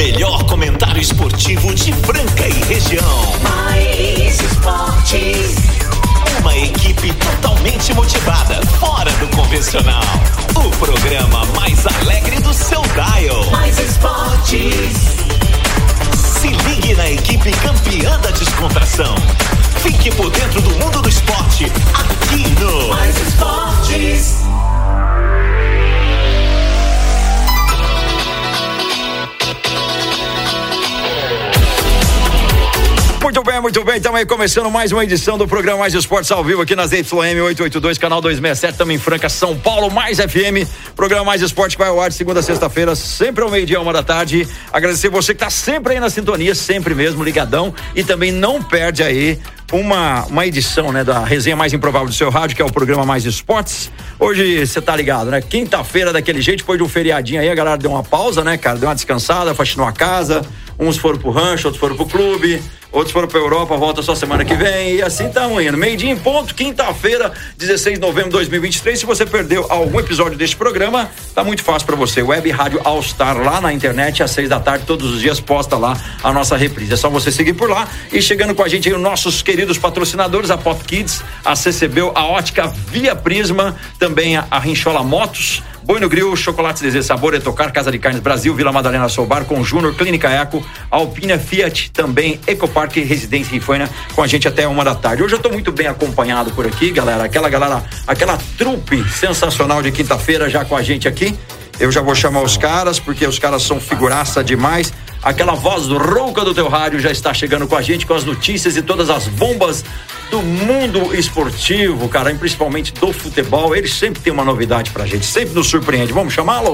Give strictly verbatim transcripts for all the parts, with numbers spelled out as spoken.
melhor comentário esportivo de Franca e região. Mais Esportes. Uma equipe totalmente motivada, fora do convencional. O programa mais alegre do seu dial. Mais Esportes. Se ligue na equipe campeã da descontração. Fique por dentro do mundo do esporte, aqui no Mais Esportes. Muito bem, muito bem, estamos aí começando mais uma edição do programa Mais Esportes ao vivo aqui nas Y M oitocentos e oitenta e dois, canal duzentos e sessenta e sete, também em Franca, São Paulo, mais F M, programa Mais Esporte que vai ao ar de segunda a sexta-feira, sempre ao meio-dia, uma da tarde. Agradecer você que está sempre aí na sintonia, sempre mesmo, ligadão, e também não perde aí uma, uma edição, né, da resenha mais improvável do seu rádio, que é o programa Mais Esportes. Hoje, você tá ligado, né? Quinta-feira, daquele jeito, depois de um feriadinho aí, a galera deu uma pausa, né, cara? Deu uma descansada, faxinou a casa, uns foram pro rancho, outros foram pro clube, outros foram pra Europa, volta só semana que vem, e assim estamos indo. Meio dia em ponto, quinta-feira, dezesseis de novembro de dois mil e vinte e três. Se você perdeu algum episódio deste programa, tá muito fácil pra você. Web Rádio All Star lá na internet, às seis da tarde, todos os dias, posta lá a nossa reprise. É só você seguir por lá. E chegando com a gente aí, os nossos queridos patrocinadores, a Pop Kids, a C C B, a Ótica Via Prisma, também a, a Rinchola Motos, Boi no Grill, Chocolates Desejo Sabor, Etocar, Casa de Carnes Brasil, Vila Madalena Soubar, com Júnior, Clínica Eco, Alpina Fiat, também Ecopark Residência Rifaina, com a gente até uma da tarde. Hoje eu tô muito bem acompanhado por aqui, galera, aquela galera, aquela trupe sensacional de quinta-feira já com a gente aqui. Eu já vou chamar os caras, porque os caras são figuraça demais. Aquela voz rouca do teu rádio já está chegando com a gente, com as notícias e todas as bombas do mundo esportivo, cara, e principalmente do futebol. Ele sempre tem uma novidade pra gente, sempre nos surpreende. Vamos chamá-lo?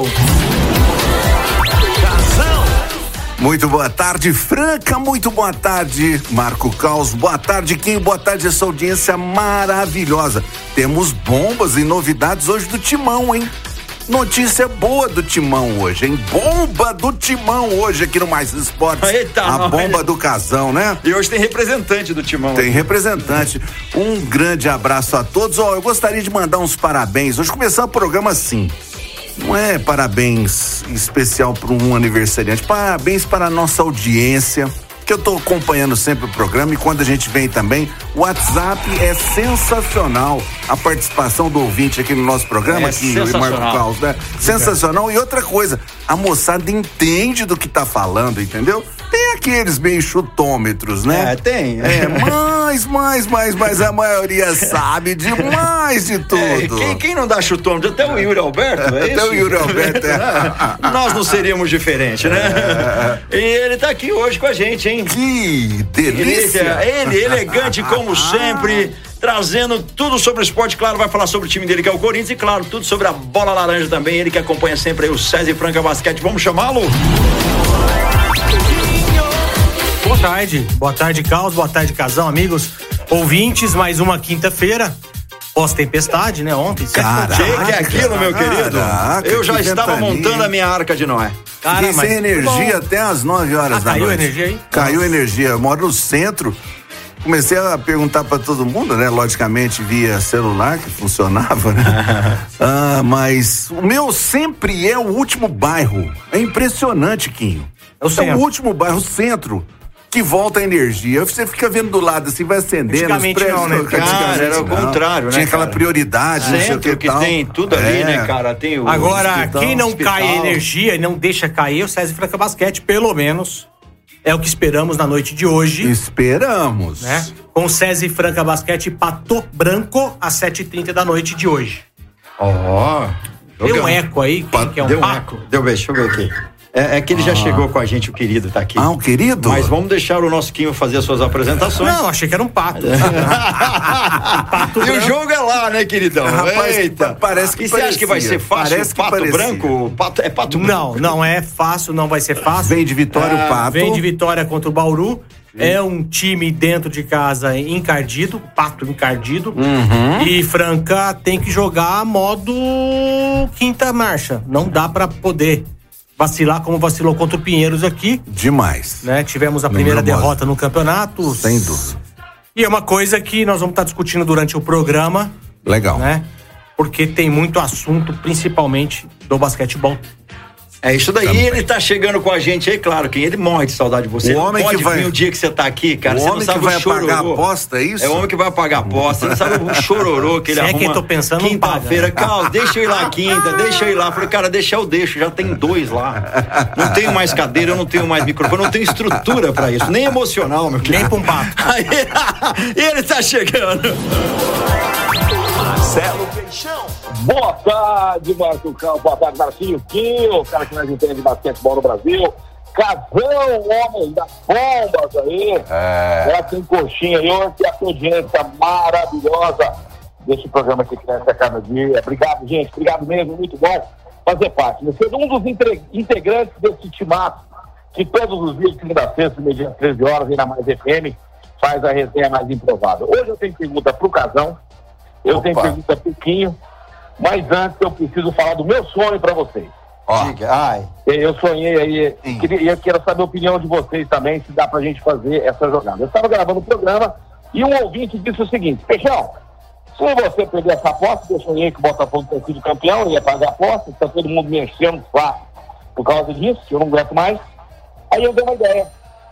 Muito boa tarde, Franca, muito boa tarde, Marco Caos, boa tarde, Kim, boa tarde, essa audiência maravilhosa. Temos bombas e novidades hoje do Timão, hein? Notícia boa do Timão hoje, hein? Bomba do Timão hoje aqui no Mais Esportes. Eita, a não, bomba ele... do Casão, né? E hoje tem representante do Timão. Tem representante. Um grande abraço a todos. Ó, eu gostaria de mandar uns parabéns. Hoje começando o programa assim. Não é parabéns especial para um aniversariante. Parabéns para a nossa audiência, que eu tô acompanhando sempre o programa, e quando a gente vem também, o WhatsApp é sensacional, a participação do ouvinte aqui no nosso programa, é aqui o Marco Caos, né? Sensacional. E outra coisa, a moçada entende do que tá falando, entendeu? Tem aqueles meio chutômetros, né? É, tem. É, mais, mais, mais, mas a maioria sabe demais de tudo. É, quem, quem não dá chutômetro? Até o Yuri Alberto, é Até isso? o Yuri Alberto, é. Nós não seríamos diferentes, né? É. E ele tá aqui hoje com a gente, hein? Que delícia! Ele, ele elegante como sempre, trazendo tudo sobre o esporte, claro, vai falar sobre o time dele que é o Corinthians, e claro, tudo sobre a bola laranja também, ele que acompanha sempre aí o César Franca Basquete. Vamos chamá-lo? Boa tarde, boa tarde, Caos, boa tarde, Casão, amigos, ouvintes, mais uma quinta-feira, pós-tempestade, né, ontem. Caraca, que é aquilo, meu querido? Caraca, eu já estava ventania. montando a minha arca de Noé. Cara, Fiquei sem energia bom. até às nove horas ah, da caiu noite. Caiu energia aí? Caiu energia, eu moro no centro, comecei a perguntar pra todo mundo, né, logicamente via celular, que funcionava, né? ah, mas o meu sempre é o último bairro, é impressionante, Quinho. É o, é o último bairro, o centro, que volta a energia. Você fica vendo do lado assim, vai acendendo. Antigamente não, né? Cara, era o contrário, né? Tinha aquela prioridade, centro, não sei o que, que tal. Tem tudo ali, é. né, cara? Tem o Agora, hospital, quem não hospital. cai a energia e não deixa cair, o César Franca Basquete, pelo menos, é o que esperamos na noite de hoje. Esperamos. Né? Com o César Franca Basquete Pato Branco, às sete e trinta da noite de hoje. Ó. Oh, deu um eco aí, quem que é um deu pato? Um eco. Deu, deixa eu ver aqui. É, é que ele já ah. chegou com a gente, o querido tá aqui. Ah, o querido? Mas vamos deixar o nosso Quinho fazer as suas apresentações. Não, achei que era um pato. pato e o jogo é lá, né, queridão? Rapaz, Eita. Parece que E você acha que vai ser fácil? Parece pato parecia. branco? Pato, é pato não, branco? Não, é fácil, não vai ser fácil. Vem de vitória é, o Pato. Vem de vitória contra o Bauru. É um time dentro de casa encardido, Pato encardido. Uhum. E Franca tem que jogar modo quinta marcha. Não dá pra poder vacilar como vacilou contra o Pinheiros aqui. Demais. Né? Tivemos a primeira derrota no campeonato. Sem dúvida. E é uma coisa que nós vamos estar discutindo durante o programa. Legal. Né? Porque tem muito assunto, principalmente do basquetebol É isso daí, Também. Ele tá chegando com a gente aí, claro, que ele morre de saudade de você. O homem pode que vai... vir o dia que você tá aqui, cara, o você homem não sabe que vai o chororô. pagar a aposta, é isso? É o homem que vai pagar a aposta, você não sabe o chororô que ele Se arruma. É quem tô pensando, quinta-feira, Carlos, deixa eu ir lá quinta, deixa eu ir lá. Falei, cara, deixa eu deixo, já tem dois lá. Não tenho mais cadeira, eu não tenho mais microfone, não tenho estrutura pra isso, nem emocional, meu querido. Nem pra um papo. E ele tá chegando. Marcelo Peixão. Boa tarde, Marco Cal. Boa tarde, Marquinhos Quinho, o cara que mais entende de basquetebol no Brasil. Casão, homem das bombas aí. É. Essa tem coxinha aí, hoje a audiência maravilhosa desse programa que cresce a cada dia. Obrigado, gente. Obrigado mesmo. Muito bom fazer parte. Ser um dos integrantes desse timaço que todos os dias, segunda-feira, meio-dia, treze horas, aí na Mais F M, faz a resenha mais improvável. Hoje eu tenho pergunta pro Casão. Eu Opa. tenho pergunta pro Quinho, mas antes eu preciso falar do meu sonho para vocês. Ó, ai. Eu sonhei aí, e eu quero saber a opinião de vocês também, se dá pra gente fazer essa jogada. Eu estava gravando o programa e um ouvinte disse o seguinte: Peixão, se você perder essa aposta, eu sonhei que o Botafogo tenha sido campeão, ia pagar a aposta, está todo mundo me enchendo por causa disso, eu não aguento mais. Aí eu dei uma ideia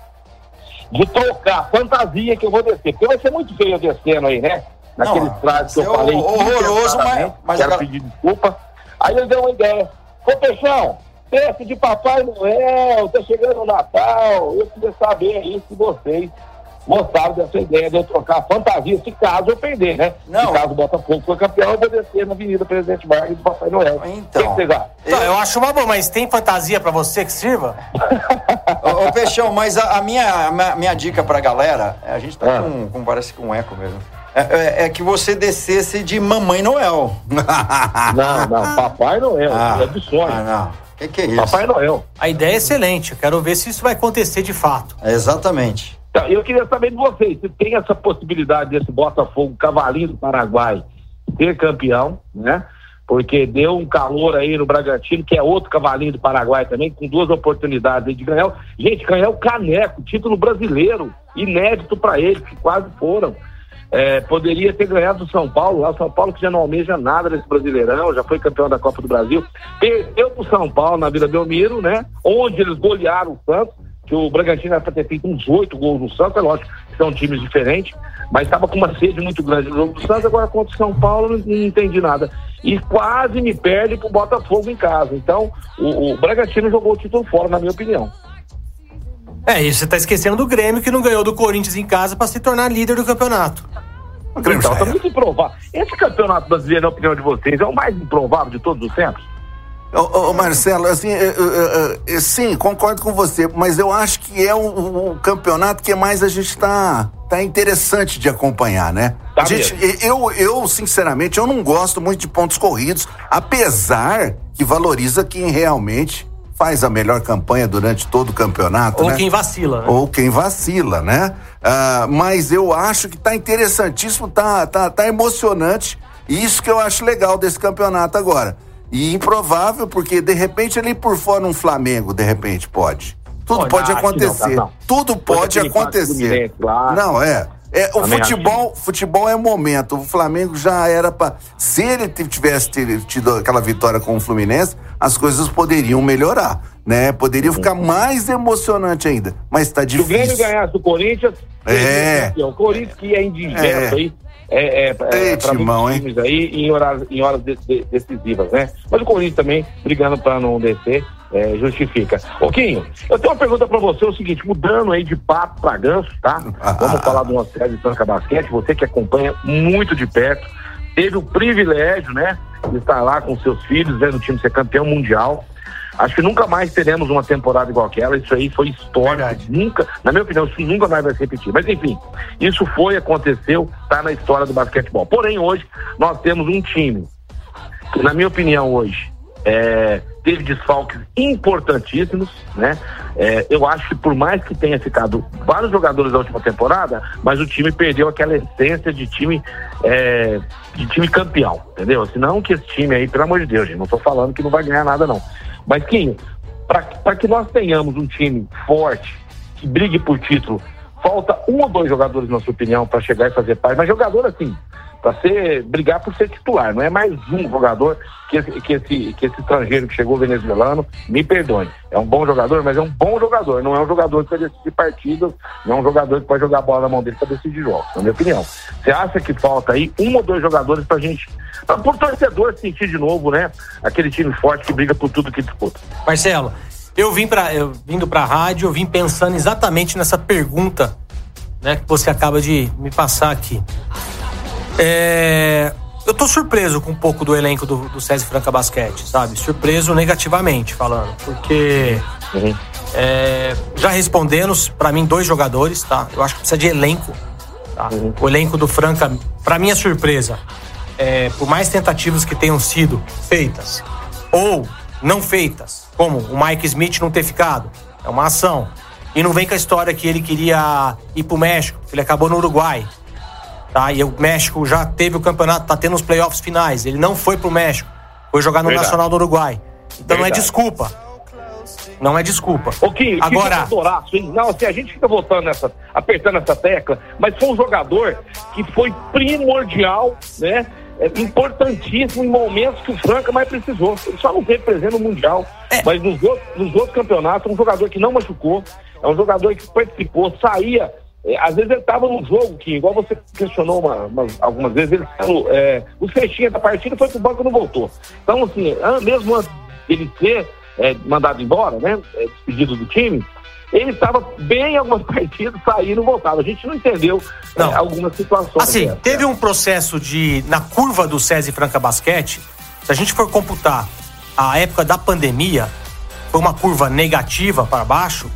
de trocar a fantasia que eu vou descer, porque vai ser muito feio eu descendo aí, né? Naqueles trajes que eu falei. Horroroso, mas, mas quero agora... pedir desculpa. Aí eu dei uma ideia. Ô, Peixão, desce de Papai Noel, tá chegando o Natal. Eu queria saber aí se vocês gostaram dessa ideia de eu trocar a fantasia, se caso eu perder, né? Não. Se caso o Botafogo for campeão, eu vou descer na Avenida Presidente Vargas de Papai Noel. Então. O que vocês acham? Eu... eu acho uma boa, mas tem fantasia pra você que sirva? Ô, ô Peixão, mas a, a, minha, a minha dica pra galera, a gente tá ah. com, com, parece com um eco mesmo. É, é, é que você descesse de Mamãe Noel. Não, não, Papai Noel, ah, é do sonho. Ah, não. Que que é isso? Papai Noel. A ideia é excelente, eu quero ver se isso vai acontecer de fato. É exatamente. Então, eu queria saber de vocês, se tem essa possibilidade desse Botafogo, Cavalinho do Paraguai, ser campeão, né? Porque deu um calor aí no Bragantino, que é outro Cavalinho do Paraguai também, com duas oportunidades aí de ganhar. Gente, ganhar o caneco, título brasileiro, inédito para eles, que quase foram. É, poderia ter ganhado do São Paulo, lá o São Paulo que já não almeja nada nesse Brasileirão, já foi campeão da Copa do Brasil, perdeu pro São Paulo na Vila Belmiro, né? Onde eles golearam o Santos, que o Bragantino era para ter feito uns oito gols no Santos, é lógico que são times diferentes, mas estava com uma sede muito grande no jogo do Santos. Agora contra o São Paulo não, não entendi nada. E quase me perde pro Botafogo em casa. Então, o, o Bragantino jogou o título fora, na minha opinião. É, e você tá esquecendo do Grêmio, que não ganhou do Corinthians em casa para se tornar líder do campeonato. Então, tá muito improvável. Esse campeonato brasileiro, na opinião de vocês, é o mais improvável de todos os tempos? Ô, ô Marcelo, assim, eu, eu, eu, sim, concordo com você, mas eu acho que é o, o campeonato que mais a gente tá, tá interessante de acompanhar, né? Tá a gente, eu, eu, sinceramente, eu não gosto muito de pontos corridos, apesar que valoriza quem realmente faz a melhor campanha durante todo o campeonato, Ou né? quem vacila, né? Ou quem vacila, né? Uh, mas eu acho que tá interessantíssimo, tá, tá, tá emocionante, e isso que eu acho legal desse campeonato agora. E improvável, porque de repente ali por fora um Flamengo, de repente pode. Tudo oh, pode não, acontecer. Não, não. Tudo pode acontecer. Não, é. É, o futebol, futebol é momento. O Flamengo já era para. Se ele tivesse tido aquela vitória com o Fluminense, as coisas poderiam melhorar, né? Poderia uhum. ficar mais emocionante ainda. Mas tá difícil. Se o Grêmio ganhasse do Corinthians, é. O Corinthians que é indigesto é. aí. É, é, é, é para muitos times aí em horas, em horas de, de, decisivas, né? Mas o Corinthians também, brigando para não descer, é, justifica. Ô, Quinho, eu tenho uma pergunta para você, é o seguinte, mudando aí de papo para ganso, tá? Ah, Vamos ah, falar de uma série de Franca Basquete, você que acompanha muito de perto, teve o privilégio, né, de estar lá com seus filhos, vendo o time ser campeão mundial. Acho que nunca mais teremos uma temporada igual aquela. Isso aí foi histórico. Nunca, na minha opinião, isso nunca mais vai se repetir. Mas enfim, isso foi, aconteceu, tá na história do basquetebol. Porém, hoje, nós temos um time que, na minha opinião, hoje, é, teve desfalques importantíssimos, né? É, eu acho que por mais que tenha ficado vários jogadores da última temporada, mas o time perdeu aquela essência de time, é, de time campeão, entendeu? Senão que esse time aí, pelo amor de Deus, gente, não tô falando que não vai ganhar nada, não. Mas, Quinho, para que nós tenhamos um time forte, que brigue por título, falta um ou dois jogadores, na sua opinião, para chegar e fazer parte. Mas jogador assim, para ser brigar por ser titular. Não é mais um jogador que esse, que esse, que esse estrangeiro que chegou venezuelano, me perdoe. É um bom jogador, mas é um bom jogador. Não é um jogador que pode decidir partidas, não é um jogador que pode jogar a bola na mão dele para decidir jogos, na minha opinião. Você acha que falta aí um ou dois jogadores pra gente, pra, por torcedor sentir de novo, né? Aquele time forte que briga por tudo que disputa. Marcelo, eu vim para eu vindo pra rádio, eu vim pensando exatamente nessa pergunta, né, que você acaba de me passar aqui. É, eu tô surpreso com um pouco do elenco do, do César Franca Basquete, sabe? Surpreso negativamente falando, porque uhum. é, já respondendo, pra mim, dois jogadores, tá? Eu acho que precisa de elenco, tá? Uhum. O elenco do Franca, pra minha surpresa, é, por mais tentativas que tenham sido feitas ou não feitas, como o Mike Smith não ter ficado, é uma ação. E não vem com a história que ele queria ir pro México, que ele acabou no Uruguai. Tá? E o México já teve o campeonato, tá tendo os playoffs finais. Ele não foi pro México, foi jogar no Verdade. Nacional do Uruguai. Então Verdade. não é desculpa. Não é desculpa. Ok, agora. Adoraço, hein? Não, assim, a gente fica voltando nessa, apertando essa tecla, mas foi um jogador que foi primordial, né? É importantíssimo em momentos que o Franca mais precisou. Ele só não teve presente no Mundial. É. Mas nos outros, nos outros campeonatos, um jogador que não machucou, é um jogador que participou, saía. É, às vezes ele estava no jogo, que igual você questionou uma, uma, algumas vezes, ele é, o cestinha da partida foi pro banco e não voltou. Então, assim, mesmo antes dele ser é, mandado embora, né, é, despedido do time, ele estava bem em algumas partidas, saía e não voltava. A gente não entendeu não. É, algumas situações. Assim, dessa. Teve um processo de, na curva do César Franca Basquete, se a gente for computar a época da pandemia, foi uma curva negativa para baixo,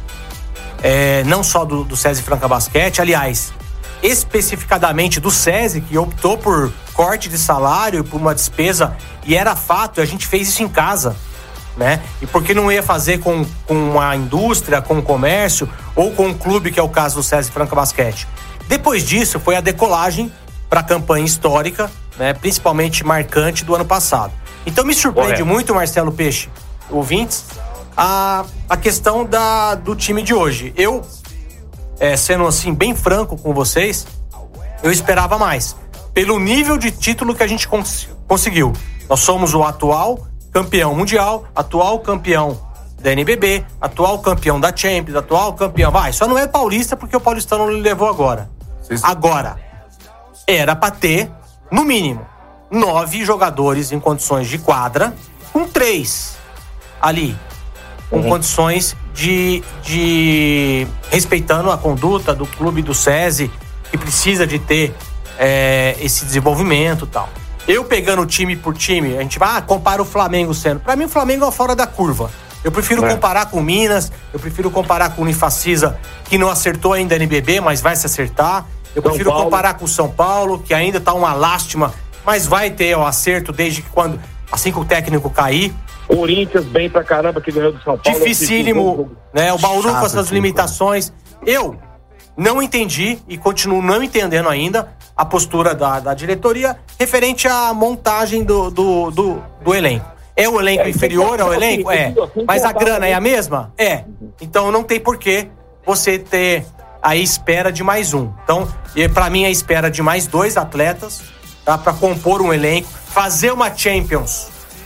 é, não só do, do César Franca Basquete, aliás, especificadamente do César, que optou por corte de salário, por uma despesa, e era fato, a gente fez isso em casa, né? E por que não ia fazer com, com a indústria, com o comércio, ou com o clube, que é o caso do César Franca Basquete? Depois disso, foi a decolagem para a campanha histórica, né? Principalmente marcante do ano passado. Então me surpreende Correto. muito, Marcelo Peixe, ouvintes, a, a questão da, do time de hoje. Eu, é, sendo assim bem franco com vocês, eu esperava mais. Pelo nível de título que a gente cons- conseguiu. Nós somos o atual campeão mundial, atual campeão da N B B, atual campeão da Champions, atual campeão... Vai, só não é paulista porque o paulistano não levou agora. Sim. Agora, era pra ter, no mínimo, nove jogadores em condições de quadra, com três ali, com uhum. condições de, de... respeitando a conduta do clube do SESI, que precisa de ter é, esse desenvolvimento e tal. Eu pegando time por time, a gente vai, ah, compara o Flamengo sendo... Pra mim o Flamengo é fora da curva. Eu prefiro é. comparar com o Minas, eu prefiro comparar com o Unifacisa, que não acertou ainda a N B B, mas vai se acertar. Eu São prefiro Paulo. comparar com o São Paulo, que ainda tá uma lástima, mas vai ter o acerto desde que quando... Assim que o técnico cair. Corinthians bem pra caramba que ganhou do São Paulo. Dificílimo, né? O Bauru com essas limitações. Eu não entendi e continuo não entendendo ainda a postura da, da diretoria referente à montagem do, do, do, do elenco. É o elenco é, inferior ao elenco? É. Mas a grana é a mesma? É. Então não tem porquê você ter a espera de mais um. Então, pra mim, a espera de mais dois atletas, tá? Pra compor um elenco, fazer uma Champions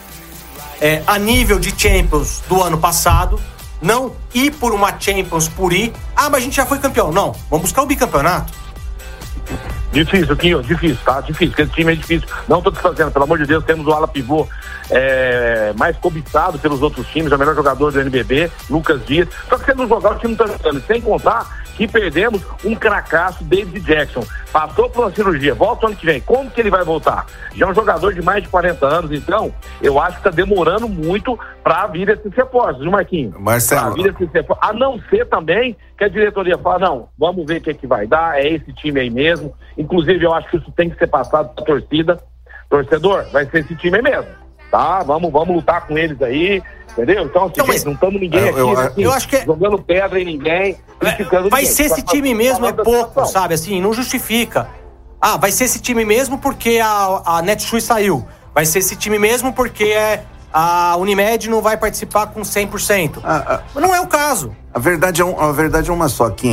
é, a nível de Champions do ano passado, não ir por uma Champions por ir. Ah, mas a gente já foi campeão. Não, vamos buscar o bicampeonato. Difícil, Quinho, difícil, tá? Difícil, porque esse time é difícil. Não tô desfazendo, pelo amor de Deus, temos o ala pivô é, mais cobiçado pelos outros times, é o melhor jogador do N B B, Lucas Dias. Só que se ele não jogar, o time não tá jogando. Sem contar que perdemos um cracaço, David Jackson. Passou por uma cirurgia, volta ano que vem. Como que ele vai voltar? Já é um jogador de mais de quarenta anos, então eu acho que tá demorando muito pra vir esses reforços, viu, Marquinhos? Marcelo. Pra vir esses reforços. A não ser também que a diretoria fala, não, vamos ver o que é que vai dar, é esse time aí mesmo. Inclusive, eu acho que isso tem que ser passado pra torcida. Torcedor, vai ser esse time aí mesmo, tá? Vamos, vamos lutar com eles aí, entendeu? Então, assim, então, mas... não estamos ninguém aqui, eu, assim, eu acho que... jogando pedra em ninguém, criticando vai ninguém. ser esse time mesmo, é pouco, sabe? Assim, não justifica. Ah, vai ser esse time mesmo porque a, a Netshoes saiu. Vai ser esse time mesmo porque é, a Unimed não vai participar com cem por cento. Ah, ah, Mas não é o caso. A verdade é, um, a verdade é uma só, Quinho.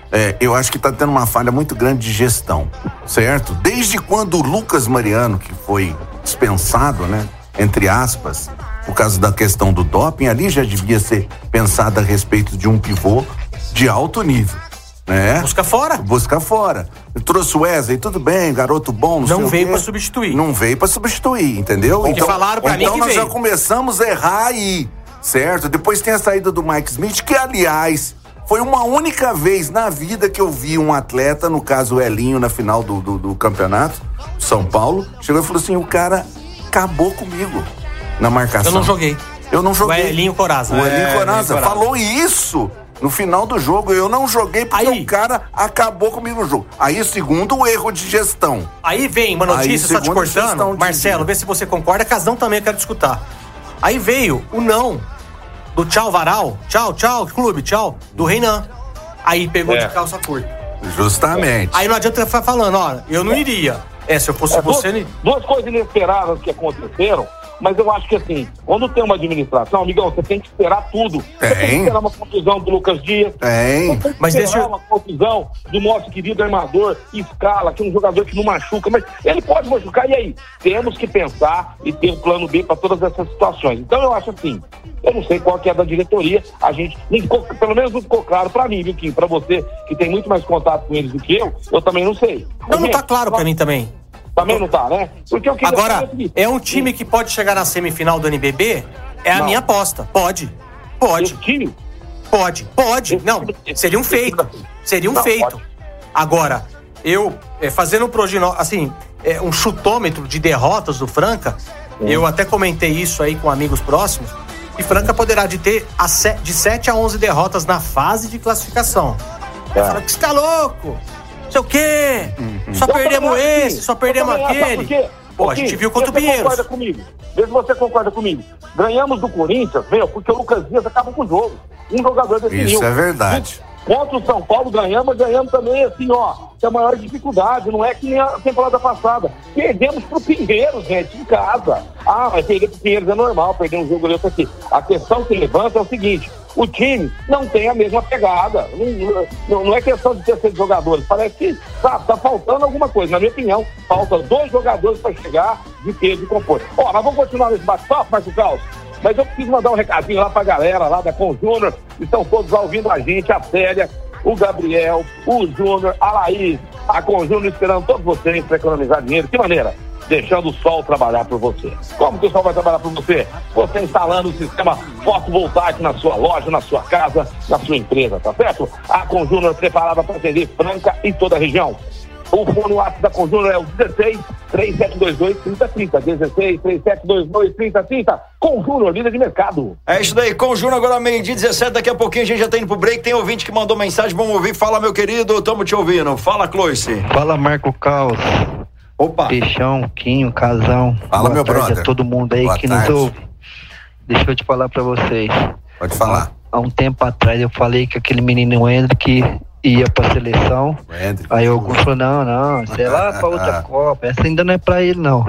É, eu acho que tá tendo uma falha muito grande de gestão, certo? Desde quando o Lucas Mariano, que foi dispensado, né, entre aspas, por causa da questão do doping, ali já devia ser pensado a respeito de um pivô de alto nível, né? Busca fora. Busca fora. Eu trouxe o Wesley, tudo bem, garoto bom, não, não sei veio o quê. pra substituir. Não veio pra substituir, entendeu? Porque então falaram pra então mim que nós veio. já começamos a errar aí, certo? Depois tem a saída do Mike Smith, que aliás, foi uma única vez na vida que eu vi um atleta, no caso o Elinho, na final do, do, do campeonato, São Paulo, chegou e falou assim, o cara acabou comigo na marcação. Eu não joguei. Eu não joguei. O Elinho Coraza. O Elinho É, Coraza Elinho falou isso no final do jogo. Eu não joguei porque Aí. o cara acabou comigo no jogo. Aí, segundo o erro de gestão. Aí vem uma notícia, Aí, só te segundo a gestão cortando. de Marcelo, dia. vê se você concorda. Casão também eu quero te escutar. Aí veio o não do tchau Varal. Tchau, tchau, clube, tchau. Do Reinan. Aí pegou É. de calça curta. Justamente. Aí não adianta ficar falando, ó, eu não iria. É, se eu fosse É, duas, você... duas coisas inesperadas que aconteceram, mas eu acho que assim, quando tem uma administração, amigão, você tem que esperar tudo. Tem. Você tem que esperar uma contusão do Lucas Dias. Tem. Você tem que Mas esperar deixa eu- uma contusão do nosso querido armador Scala, que é um jogador que não machuca, mas ele pode machucar, e aí? Temos que pensar e ter um plano B para todas essas situações. Então eu acho assim, eu não sei qual que é da diretoria, a gente, não ficou, pelo menos não ficou claro para mim, viu, Kim? Para você, que tem muito mais contato com eles do que eu, eu também não sei. Não, não tá Gente, claro pra mim também. Também não tá, né? Porque eu queria Agora, saber o seguinte, é um time que pode chegar na semifinal do N B B? É a Não. minha aposta. Pode. Pode. esse time, Pode. Pode. Esse Não, time- esse seria um time- feito. Seria um Não, feito. pode. Agora, eu, é, fazendo um prognóstico, assim, é, um chutômetro de derrotas do Franca, eu até comentei isso aí com amigos próximos, e Franca poderá de ter a se- de sete a onze derrotas na fase de classificação. É. Fala que você tá louco, não sei o quê, só Eu perdemos também acho, esse, Kim. só Eu perdemos também acho, sabe por aquele. quê? Pô, Ô, a gente Kim, viu contra o vê se você Pinheiros. concorda comigo. Vê se você concorda comigo. Ganhamos do Corinthians, meu, porque o Lucas Dias acaba com o jogo. Um jogador definiu. Isso é verdade. Contra o São Paulo ganhamos, ganhamos também, assim, ó, que é a maior dificuldade, não é que nem a temporada passada. Perdemos pro Pinheiros, gente, em casa. Ah, mas perder pro Pinheiros é normal, perder um jogo ali, outro aqui. A questão que levanta é o seguinte, o time não tem a mesma pegada. Não, não, não é questão de ter seis jogadores, parece que, sabe, tá faltando alguma coisa. Na minha opinião, faltam dois jogadores para chegar de peso e compor. Ó, nós vamos continuar nesse bate-papo, Marcos Carlos. Mas eu preciso mandar um recadinho lá pra galera lá da Com Júnior, que estão todos lá ouvindo a gente, a Célia, o Gabriel, o Júnior, a Laís, a Com Júnior esperando todos vocês para economizar dinheiro. Que maneira? Deixando o sol trabalhar por você. Como que o sol vai trabalhar por você? Você instalando o sistema fotovoltaico na sua loja, na sua casa, na sua empresa, tá certo? A Com Júnior preparada para atender Franca e toda a região. O fone WhatsApp da Com Júnior é o dezesseis, três sete dois dois, trinta trinta. dezesseis, três sete dois dois, trinta trinta. Com Júnior, líder de mercado. É isso daí, com o Júnior agora meio-dia dezessete, daqui a pouquinho a gente já tá indo pro break, tem ouvinte que mandou mensagem, vamos ouvir, fala meu querido, tamo te ouvindo, fala Cloice. Fala, Marco Caos, Opa, Peixão, Quinho, Casão. Fala, Boa meu tarde brother. a todo mundo aí Boa que tarde. nos ouve. Deixa eu te falar pra vocês. Pode falar. Há um tempo atrás eu falei que aquele menino Hendrick ia pra seleção. Hendrick. Aí alguns falaram, não, não, sei lá pra outra Copa, essa ainda não é pra ele não.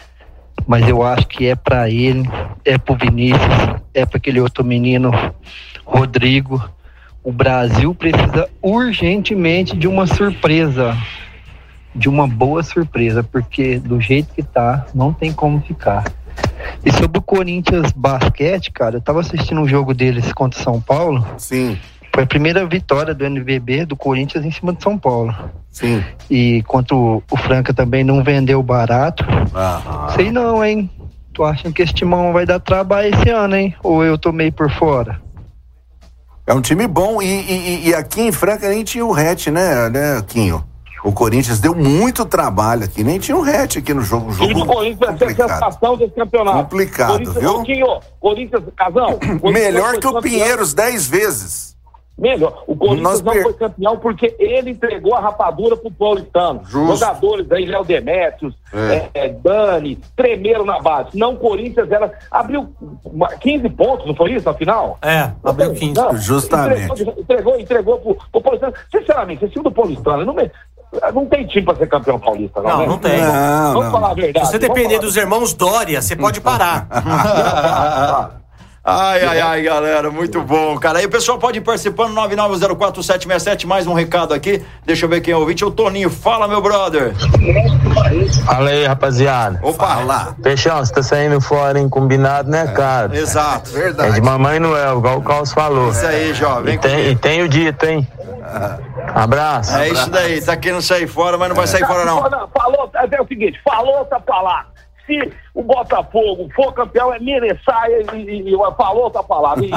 Mas eu acho que é pra ele, é pro Vinícius, é pra aquele outro menino, Rodrigo. O Brasil precisa urgentemente de uma surpresa, de uma boa surpresa, porque do jeito que tá, não tem como ficar. E sobre o Corinthians basquete, cara, eu tava assistindo um jogo deles contra o São Paulo. Sim, Foi a primeira vitória do N B B do Corinthians em cima de São Paulo. sim. E contra o, o Franca também não vendeu barato. Aham. Sei não, hein? Tô achando que esse timão vai dar trabalho esse ano, hein? Ou eu tô meio por fora? É um time bom e, e, e aqui em Franca nem tinha o Hatch, né, né, Quinho? O Corinthians deu muito trabalho aqui, nem tinha o Hatch aqui no jogo. O time do jogo Corinthians vai ser a complicado. sensação desse campeonato. Complicado, Corinthians, viu? Pouquinho, Corinthians, Casão. Corinthians Melhor foi que o campeão. Pinheiros dez vezes. Melhor. O Corinthians Nós não per- foi campeão porque ele entregou a rapadura pro Paulistano. Justo. Jogadores aí, Léo Demétrios, É. é, é, Dani, tremeram na base. Não, o Corinthians era, abriu uma- quinze pontos, não foi isso, na final? É, abriu quinze. Não, Justamente. Entregou, entregou, entregou pro, pro Paulistano. Sinceramente, esse time do Paulistano, não, me- não tem time pra ser campeão paulista, não, Não, né? não tem. Não, Vamos não. falar a verdade. Se você vamos depender falar- dos irmãos Dória, você pode parar. Ah, Ai, ai, ai, galera, muito bom, cara. Aí o pessoal pode ir participando, nove nove zero quatro sete seis sete, mais um recado aqui. Deixa eu ver quem é o ouvinte, é o Toninho. Fala, meu brother. Fala aí, rapaziada. Opa, lá. Peixão, você tá saindo fora, hein? Combinado, né, cara? É, exato, verdade. É de Mamãe Noel, igual o Carlos falou. Isso aí, jovem. E tem, e tem o dito, hein? Abraço. É isso daí, tá querendo sair fora, mas não vai sair fora, não. Falou, é o seguinte, falou outra palavra. Se o Botafogo for campeão, é Mireçá e, e, e falou outra palavra. E, e,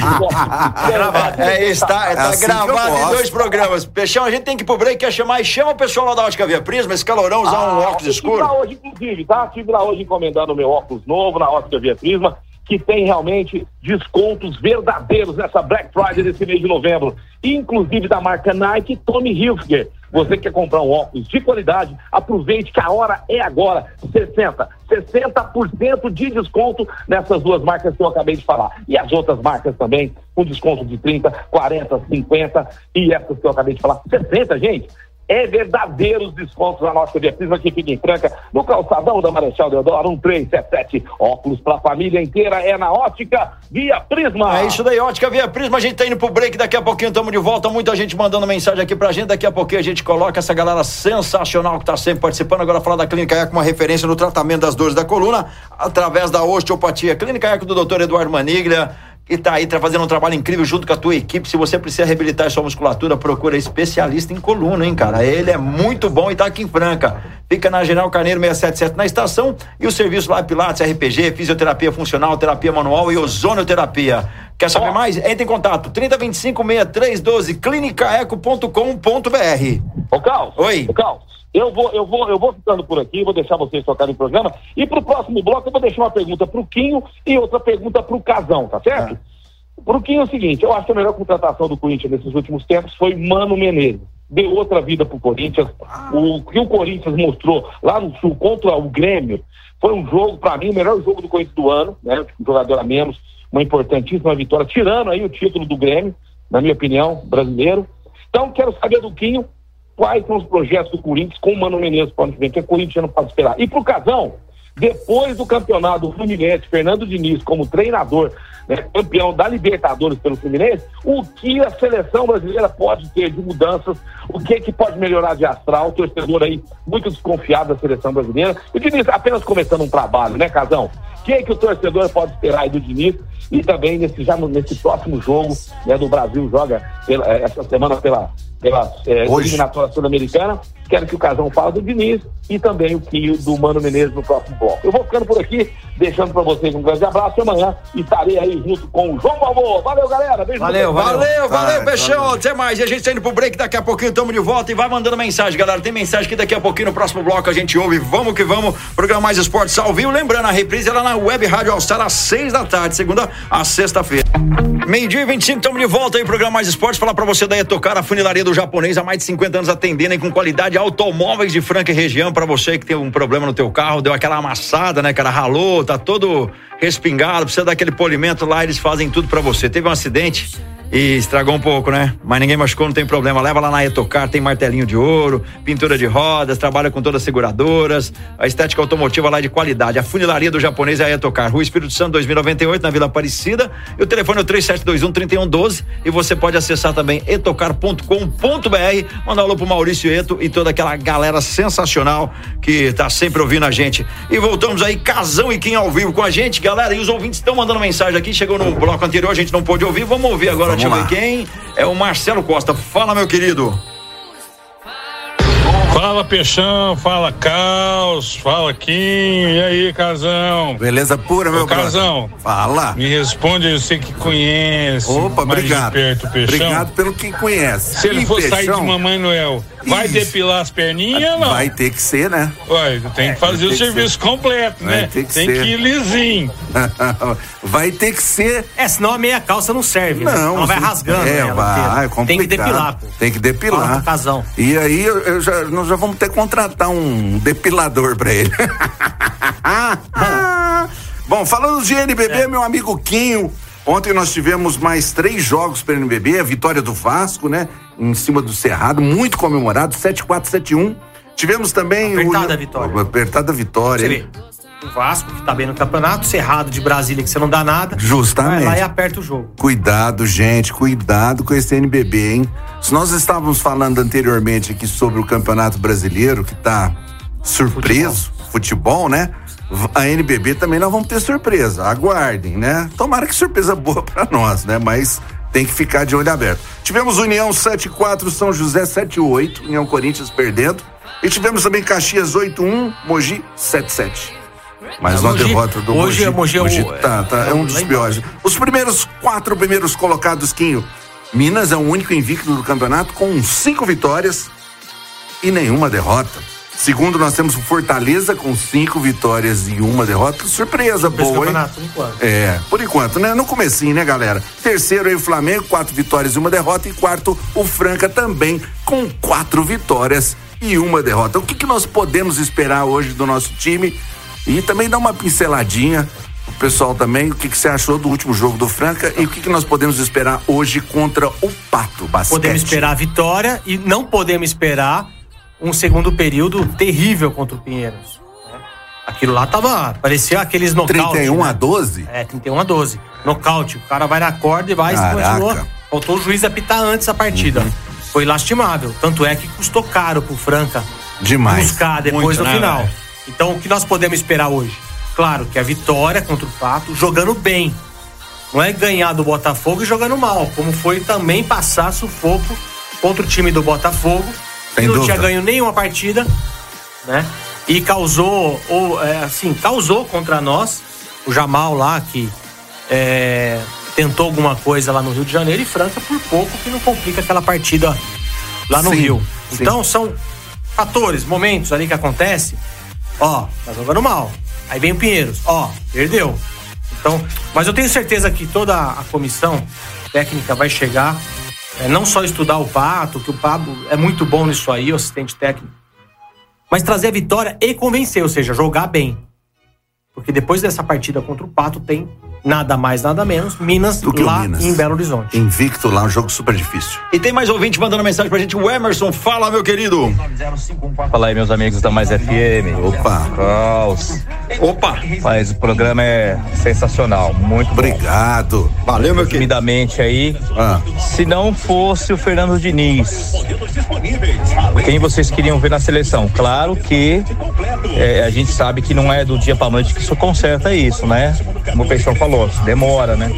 e, é, está, está é assim gravado em dois programas. Peixão, a gente tem que ir pro break, quer chamar e chama o pessoal lá da Ótica Via Prisma, esse calorão, usar ah, um óculos escuro. Estive lá hoje, inclusive, tá? Estive lá hoje encomendando o meu óculos novo na Ótica Via Prisma, que tem realmente descontos verdadeiros nessa Black Friday desse mês de novembro. Inclusive da marca Nike, Tommy Hilfiger. Você quer comprar um óculos de qualidade, aproveite que a hora é agora. sessenta por cento de desconto nessas duas marcas que eu acabei de falar. E as outras marcas também, com desconto de trinta, quarenta, cinquenta e essas que eu acabei de falar, sessenta, gente. É verdadeiros descontos na nossa Via Prisma, que fica em Franca, no calçadão da Marechal Deodoro, um três sete sete. Óculos pra família inteira é na Ótica Via Prisma. É isso daí, Ótica Via Prisma. A gente tá indo pro break, daqui a pouquinho estamos de volta. Muita gente mandando mensagem aqui pra gente. Daqui a pouquinho a gente coloca essa galera sensacional que tá sempre participando. Agora falar da Clínica Eco, uma referência no tratamento das dores da coluna, através da osteopatia. Clínica Eco do doutor Eduardo Maniglia, e tá aí tá fazendo um trabalho incrível junto com a tua equipe. Se você precisa reabilitar sua musculatura, procura especialista em coluna, hein, cara? Ele é muito bom e tá aqui em Franca. Fica na General Carneiro seiscentos e setenta e sete na estação, e o serviço lá é Pilates, R P G, fisioterapia funcional, terapia manual e ozonoterapia. Quer saber oh. mais? Entre em contato, trinta, vinte e cinco, sessenta e três, doze, clínica eco ponto com ponto b r. Ô, Carlos. Oi. Ô, Carlos. Eu vou, eu vou, eu vou ficando por aqui, vou deixar vocês tocarem o programa, e pro próximo bloco eu vou deixar uma pergunta pro Quinho e outra pergunta pro Casão, tá certo? É. Pro Quinho é o seguinte, eu acho que a melhor contratação do Corinthians nesses últimos tempos foi Mano Menezes. Deu outra vida pro Corinthians. O que o Corinthians mostrou lá no Sul contra o Grêmio foi um jogo, pra mim, o melhor jogo do Corinthians do ano, né? Um jogador a menos, uma importantíssima vitória, tirando aí o título do Grêmio, na minha opinião, brasileiro. Então, quero saber do Quinho quais são os projetos do Corinthians com o Mano Menezes para o ano que vem, que o Corinthians não pode esperar. E pro Casão, depois do campeonato do Fluminense, Fernando Diniz como treinador, né, campeão da Libertadores pelo Fluminense, o que a seleção brasileira pode ter de mudanças, o que que pode melhorar de astral, o torcedor aí muito desconfiado da seleção brasileira. O Diniz apenas começando um trabalho, né, Casão? O que que o torcedor pode esperar aí do Diniz? E também nesse, já no, nesse próximo jogo, né, do Brasil joga pela, essa semana pela pela é, eliminatória sul-americana. Quero que o Casão fale do Diniz e também o Quinho do Mano Menezes no próximo bloco. Eu vou ficando por aqui, deixando pra vocês um grande abraço e amanhã estarei aí junto com o João Balboa. Valeu, galera. Beijo. Valeu, valeu, valeu, valeu, Peixão. Até mais. E a gente tá indo pro break, daqui a pouquinho estamos de volta e vai mandando mensagem, galera. Tem mensagem que daqui a pouquinho no próximo bloco a gente ouve. Vamos que vamos. Programa Mais Esportes ao vivo. Lembrando, a reprise é lá na Web Rádio All Star às seis da tarde, segunda a sexta-feira. Meio-dia e vinte e cinco, estamos de volta aí, programa Mais Esportes. Falar pra você da Etocar, a funilaria do japonês, há mais de cinquenta anos atendendo aí com qualidade, automóveis de Franca e região. Pra você que tem um problema no teu carro, deu aquela amassada, né, cara, ralou, tá todo respingado, precisa daquele polimento lá, eles fazem tudo pra você. Teve um acidente e estragou um pouco, né? Mas ninguém machucou, não tem problema. Leva lá na Etocar, tem martelinho de ouro, pintura de rodas, trabalha com todas as seguradoras, a estética automotiva lá é de qualidade. A funilaria do japonês é a Etocar, Rua Espírito Santo dois mil e noventa e oito, na Vila Aparecida. E o telefone é o três sete dois um, três um um doze. E você pode acessar também etocar ponto com ponto b r. Mandar um alô pro Maurício Eto e toda aquela galera sensacional que tá sempre ouvindo a gente. E voltamos aí, Casão e Quem ao vivo com a gente, galera. E os ouvintes estão mandando mensagem aqui. Chegou no bloco anterior, a gente não pôde ouvir. Vamos ouvir agora. Deixa eu ver quem é o Marcelo Costa. Fala, meu querido. Fala, Peixão, fala, Caos, fala, Kim, e aí, Casão? Beleza pura, meu brother. Casão, fala. Me responde, eu sei que conhece. Opa, mais obrigado. De perto, Peixão. Obrigado pelo que conhece. Se ele e for Peixão, sair de Mamãe Noel, vai Isso. depilar as perninhas ou não? Vai ter que ser, né? Ué, tem que fazer o serviço completo, vai né? Ter que tem ser. que ir lisinho. Vai ter que ser. É, senão a meia calça não serve, não, né? Ela vai rasgando. É, né? vai, é complicado. Tem que depilar, pô. Tem que depilar. Fala pro Casão. E aí, eu, eu já, nós já vamos ter que contratar um depilador pra ele. Bom, falando de N B B, é. meu amigo Quinho, ontem nós tivemos mais três jogos para N B B, a vitória do Vasco, né? Em cima do Cerrado, muito comemorado, sete a quatro, sete a um. Tivemos também apertada o, a vitória. Apertada a vitória. O Vasco, que tá bem no campeonato, Cerrado de Brasília, que você não dá nada. Justamente. Vai lá e aperta o jogo. Cuidado, gente, cuidado com esse N B B, hein? Se nós estávamos falando anteriormente aqui sobre o Campeonato Brasileiro, que tá surpreso, futebol, futebol né? A N B B também nós vamos ter surpresa, aguardem, né? Tomara que surpresa boa pra nós, né? Mas tem que ficar de olho aberto. Tivemos União sete a quatro, São José sete a oito, União Corinthians perdendo. E tivemos também Caxias oito a um, Mogi sete a sete. Mas uma derrota do hoje, Mogi. Mogi, Mogi tá, tá, é um dos piores. Os primeiros quatro primeiros colocados, Quinho. Minas é o único invicto do campeonato com cinco vitórias e nenhuma derrota. Segundo, nós temos o Fortaleza com cinco vitórias e uma derrota. Surpresa boa, hein? Por enquanto. É, por enquanto, né? No comecinho, né, galera? Terceiro aí o Flamengo, quatro vitórias e uma derrota. E quarto, o Franca também com quatro vitórias e uma derrota. O que, que nós podemos esperar hoje do nosso time? E também dá uma pinceladinha, o pessoal também, o que, que você achou do último jogo do Franca e o que, que nós podemos esperar hoje contra o Pato Basquete? Podemos esperar a vitória e não podemos esperar um segundo período terrível contra o Pinheiros. Aquilo lá tava, parecia aqueles nocaute. trinta e um né? a doze? É, trinta e um a doze. Nocaute, o cara vai na corda e vai, continuou. Faltou o juiz apitar antes a partida. Uhum. Foi lastimável, tanto é que custou caro pro Franca demais buscar depois muito, no né, final. véio? Então, o que nós podemos esperar hoje? Claro que a vitória contra o Pato, jogando bem. Não é ganhar do Botafogo e jogando mal, como foi também passar sufoco contra o time do Botafogo, que não tinha ganho nenhuma partida, né? E causou, ou, é, assim, causou contra nós, o Jamal lá, que é, tentou alguma coisa lá no Rio de Janeiro, e Franca por pouco que não complica aquela partida lá no sim, Rio. sim. Então, são fatores, momentos ali que acontece. Ó, tá jogando mal. Aí vem o Pinheiros, ó, perdeu. Então, mas eu tenho certeza que toda a comissão técnica vai chegar, é, não só estudar o Pato, que o Pablo é muito bom nisso aí, o assistente técnico, mas trazer a vitória e convencer, ou seja, jogar bem. Porque depois dessa partida contra o Pato tem nada mais, nada menos, Minas do que lá Minas. em Belo Horizonte. Invicto lá, um jogo super difícil. E tem mais ouvinte mandando mensagem pra gente, o Emerson. Fala, meu querido. Fala aí, meus amigos da Mais F M. Opa. Caos. Opa. Mas o programa é sensacional, muito obrigado. Bom. Valeu, meu querido. Resumidamente aí, ah. se não fosse o Fernando Diniz, quem vocês queriam ver na seleção? Claro que é, a gente sabe que não é do dia pra noite que isso conserta isso, né? Como o Peixão falou, demora, né?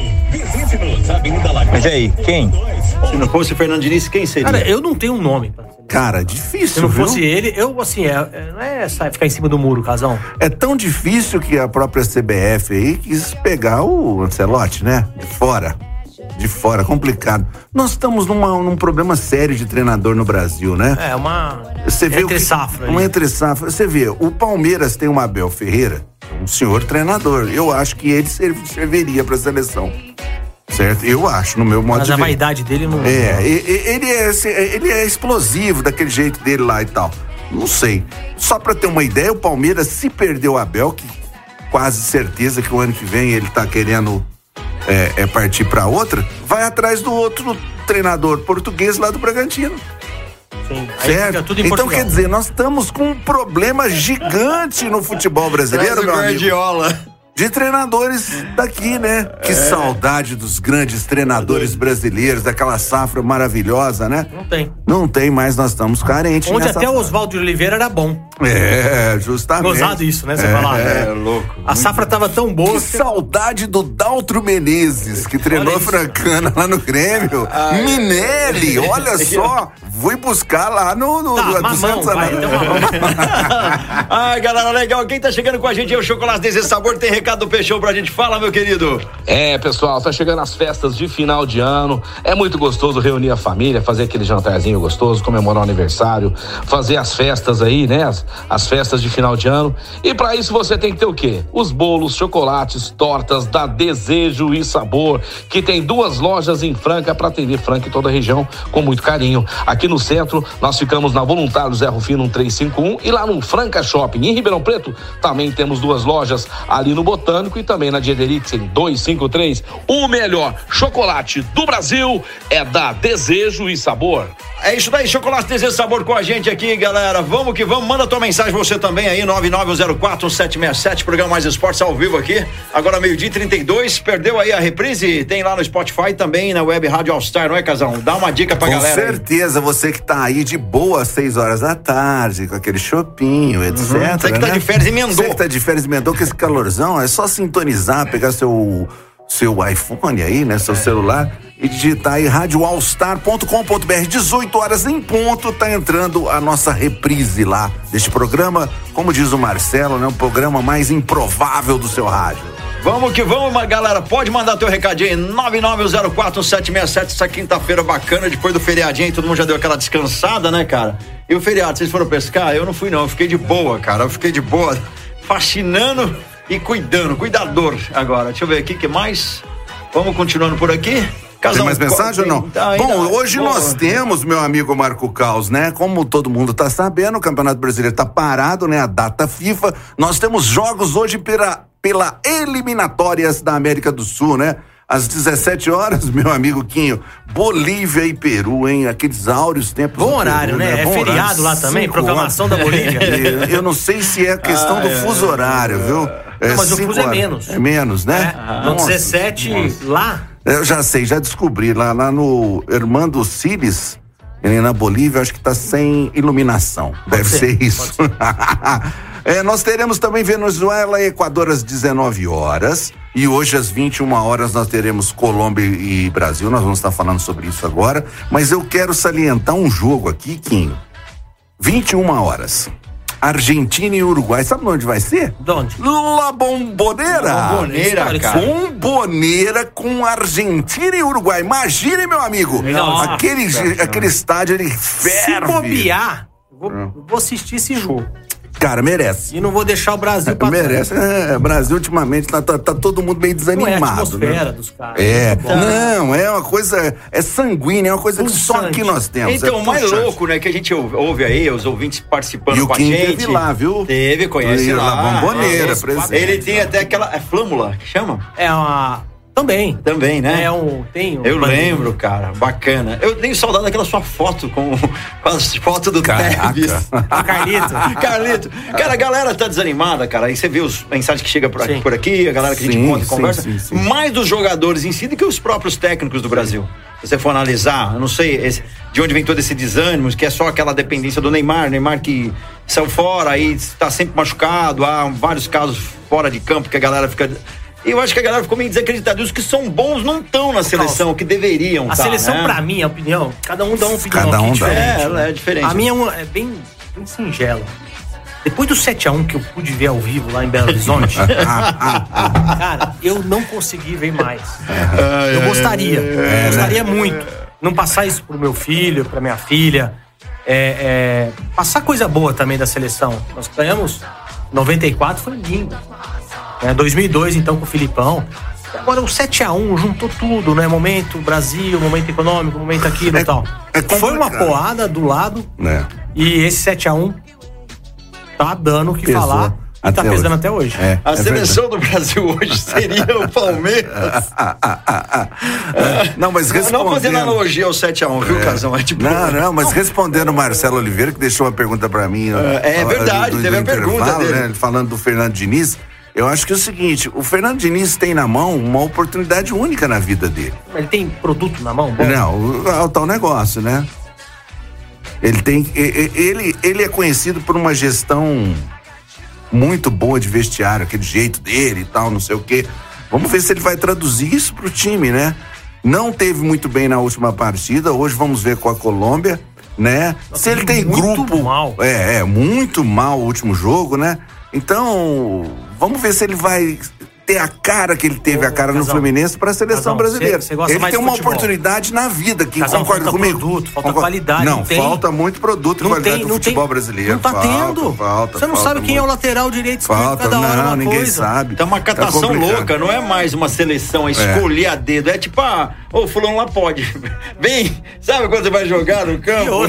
Mas e aí, quem? Se não fosse o Fernando Diniz, quem seria? Cara, eu não tenho um nome. Cara, difícil, Se não viu? fosse ele, eu, assim, é, é, não é ficar em cima do muro, Casão. É tão difícil que a própria C B F aí quis pegar o Ancelotti, né? De fora. De fora, complicado. Nós estamos numa, num problema sério de treinador no Brasil, né? É, uma Você vê entre safra. Uma entre safra. Você vê, o Palmeiras tem o Abel Ferreira, um senhor treinador. Eu acho que ele serviria para a seleção. Certo? Eu acho, no meu modo Mas de a ver. vaidade dele não... É, ele é, ele é explosivo daquele jeito dele lá e tal. Não sei. Só pra ter uma ideia, o Palmeiras, se perdeu o Abel, que quase certeza que o ano que vem ele tá querendo é, é partir pra outra, vai atrás do outro treinador português lá do Bragantino. Sim, certo? Tudo em então Portugal. quer dizer, nós estamos com um problema gigante no futebol brasileiro, meu amigo. Guardiola. De treinadores daqui, né? Que É. saudade dos grandes treinadores brasileiros, daquela safra maravilhosa, né? Não tem. Não tem mais, nós estamos carentes. Onde nessa até o fase. Oswaldo de Oliveira era bom. É, justamente. Gozado isso, né? Você é, falar. É, É louco. A safra tava tão boa. Que saudade do Daltro Menezes, que treinou a Francana lá no Grêmio. Ai. Minelli, olha só. Fui buscar lá no... no Tá, no mamão, vai, deu mamão. Ai, galera, legal. Quem tá chegando com a gente é o Chocolate Desse Sabor. Tem recado do Peixão pra gente. Fala, meu querido. É, pessoal, tá chegando as festas de final de ano. É muito gostoso reunir a família, fazer aquele jantarzinho gostoso, comemorar o aniversário, fazer as festas aí, né? As, as festas de final de ano. E pra isso você tem que ter o quê? Os bolos, chocolates, tortas da Desejo e Sabor, que tem duas lojas em Franca pra atender Franca e toda a região com muito carinho. Aqui no centro, nós ficamos na Voluntário Zé Rufino um três cinco um e lá no Franca Shopping, em Ribeirão Preto, também temos duas lojas ali no Botânico e também na Diederix em duzentos e cinquenta e três. O melhor chocolate do Brasil é da Desejo e Sabor. É isso daí, Chocolate Desejo e Sabor com a gente aqui, galera. Vamos que vamos. Manda tua mensagem você também aí, nove nove zero quatro um sete seis sete, programa Mais Esportes ao vivo aqui. Agora meio-dia e trinta e dois. Perdeu aí a reprise? Tem lá no Spotify também, na Web Rádio All Star, não é, Casão? Dá uma dica pra com galera. Com certeza, aí. Você que tá aí de boa às seis horas da tarde, com aquele chopinho, etcétera. Uhum. Você que tá né? de férias emendou. Você que tá de férias emendou com esse calorzão, é só sintonizar, pegar seu, seu iPhone aí, né? Seu é. celular e digitar aí rádio all star ponto com ponto b r. dezoito horas em ponto, tá entrando a nossa reprise lá deste programa, como diz o Marcelo, né? O programa mais improvável do seu rádio. Vamos que vamos, galera. Pode mandar teu recadinho aí, nove nove zero quatro um sete seis sete. Essa quinta-feira bacana, depois do feriadinho aí, todo mundo já deu aquela descansada, né, cara? E o feriado, vocês foram pescar? Eu não fui, não. Eu fiquei de boa, cara. Eu fiquei de boa, faxinando e cuidando. Cuidador agora. Deixa eu ver aqui, o que mais? Vamos continuando por aqui. Casão, tem mais mensagem tem, ou não? Tá, Bom, hoje boa. Nós temos, meu amigo Marco Caos, né? Como todo mundo tá sabendo, o Campeonato Brasileiro tá parado, né? A data FIFA. Nós temos jogos hoje pela, pela eliminatórias da América do Sul, né? Às dezessete horas, meu amigo Quinho, Bolívia e Peru, hein? Aqueles áureos tempos. Bom horário, Peru, né? né? É Bom feriado lá também, programação da Bolívia. Eu não sei se é questão ah, do é, fuso horário, é, viu? É, não, mas o fuso horas. é menos. É menos, né? É. No dezessete, nossa. Lá... Eu já sei, já descobri, lá, lá no Hermando Siles, na Bolívia, acho que tá sem iluminação. Pode Deve ser, ser isso. Ser. é, nós teremos também Venezuela e Equador às dezenove horas. E hoje às vinte e uma horas nós teremos Colômbia e Brasil. Nós vamos estar falando sobre isso agora. Mas eu quero salientar um jogo aqui, Quinho. vinte e uma horas. Argentina e Uruguai. Sabe onde vai ser? De onde? La Bombonera. Bomboneira, cara. Bomboneira com Argentina e Uruguai. Imagine, meu amigo. Nossa, aquele, nossa. aquele estádio, ele ferve. Se bobear, vou, vou assistir esse jogo. Cara, merece. E não vou deixar o Brasil pra Merece. É, Brasil ultimamente tá, tá, tá todo mundo meio desanimado. Não é a atmosfera, né? dos caras. É. Não, é uma coisa, é sanguínea, é uma coisa que só aqui nós temos. Então, o é mais louco, né, que a gente ouve aí, os ouvintes participando e com a gente. E o Kim teve lá, viu? Teve, conhece lá. lá. Bomboneira, presente. Ele tem até aquela, é flâmula, que chama? É uma... Também. Também, né? É um, tem um Eu lembro, cara, bacana. Eu tenho saudade daquela sua foto com, com as fotos do Tevez. A Carlito. Carlito. Cara, a galera tá desanimada, cara. Aí você vê os mensagens que chegam por aqui, por aqui, a galera que sim, a gente conta e conversa. Sim, sim, sim. Mais dos jogadores em si do que os próprios técnicos do Brasil. Se você for analisar, eu não sei esse, de onde vem todo esse desânimo, que é só aquela dependência do Neymar, Neymar que saiu fora, aí tá sempre machucado, há vários casos fora de campo que a galera fica... E eu acho que a galera ficou meio desacreditada. Os que são bons não estão na seleção, que deveriam A tá, seleção, né? pra mim, a opinião, cada um dá uma opinião cada um aqui dá. diferente. É, ela é diferente. A minha é, uma, é bem, bem singela. Depois do sete a um que eu pude ver ao vivo lá em Belo Horizonte, cara, eu não consegui ver mais. Eu gostaria, eu gostaria muito. Não passar isso pro meu filho, pra minha filha. É, é, passar coisa boa também da seleção. Nós ganhamos noventa e quatro, foi lindo. É, dois mil e dois, então, com o Filipão. Agora o sete a um juntou tudo, né? Momento Brasil, momento econômico, momento aquilo e é, tal. É foi uma porrada do lado. É. E esse sete a um tá dando o que Pesou. falar. E até tá pesando hoje. até hoje. É, a é seleção verdade. do Brasil hoje seria o Palmeiras. Não, mas respondendo... Não fazendo analogia ao sete a um, viu, é. Casão? É tipo... Não, não, mas respondendo o Marcelo Oliveira, que deixou uma pergunta pra mim. É, é verdade, do, teve do a pergunta dele. Né, falando do Fernando Diniz. Eu acho que é o seguinte, o Fernando Diniz tem na mão uma oportunidade única na vida dele. Ele tem produto na mão? Bom. Não, é o tal negócio, né? Ele tem, ele, ele é conhecido por uma gestão muito boa de vestiário, aquele jeito dele e tal, não sei o quê. Vamos ver se ele vai traduzir isso pro time, né? Não teve muito bem na última partida, hoje vamos ver com a Colômbia, né? Nossa, se ele tem muito grupo... mal. É, é, muito mal o último jogo, né? Então, vamos ver se ele vai ter a cara que ele teve, Ô, a cara Casão, no Fluminense para a seleção Casão, brasileira. Cê, cê ele tem uma oportunidade na vida, que Casão, concorda falta comigo? Produto, falta Concorda? qualidade. Não, não tem, falta muito produto e qualidade tem, do futebol tem, brasileiro. Não tá falta, tendo. Falta, Você não falta sabe muito. quem é o lateral direito. Falta, cada hora não, uma ninguém coisa. sabe. Tá uma catação tá louca, não é mais uma seleção a escolher é. a dedo. É tipo, ah, ô, fulano lá pode. Vem, sabe quando você vai jogar no campo? E outra.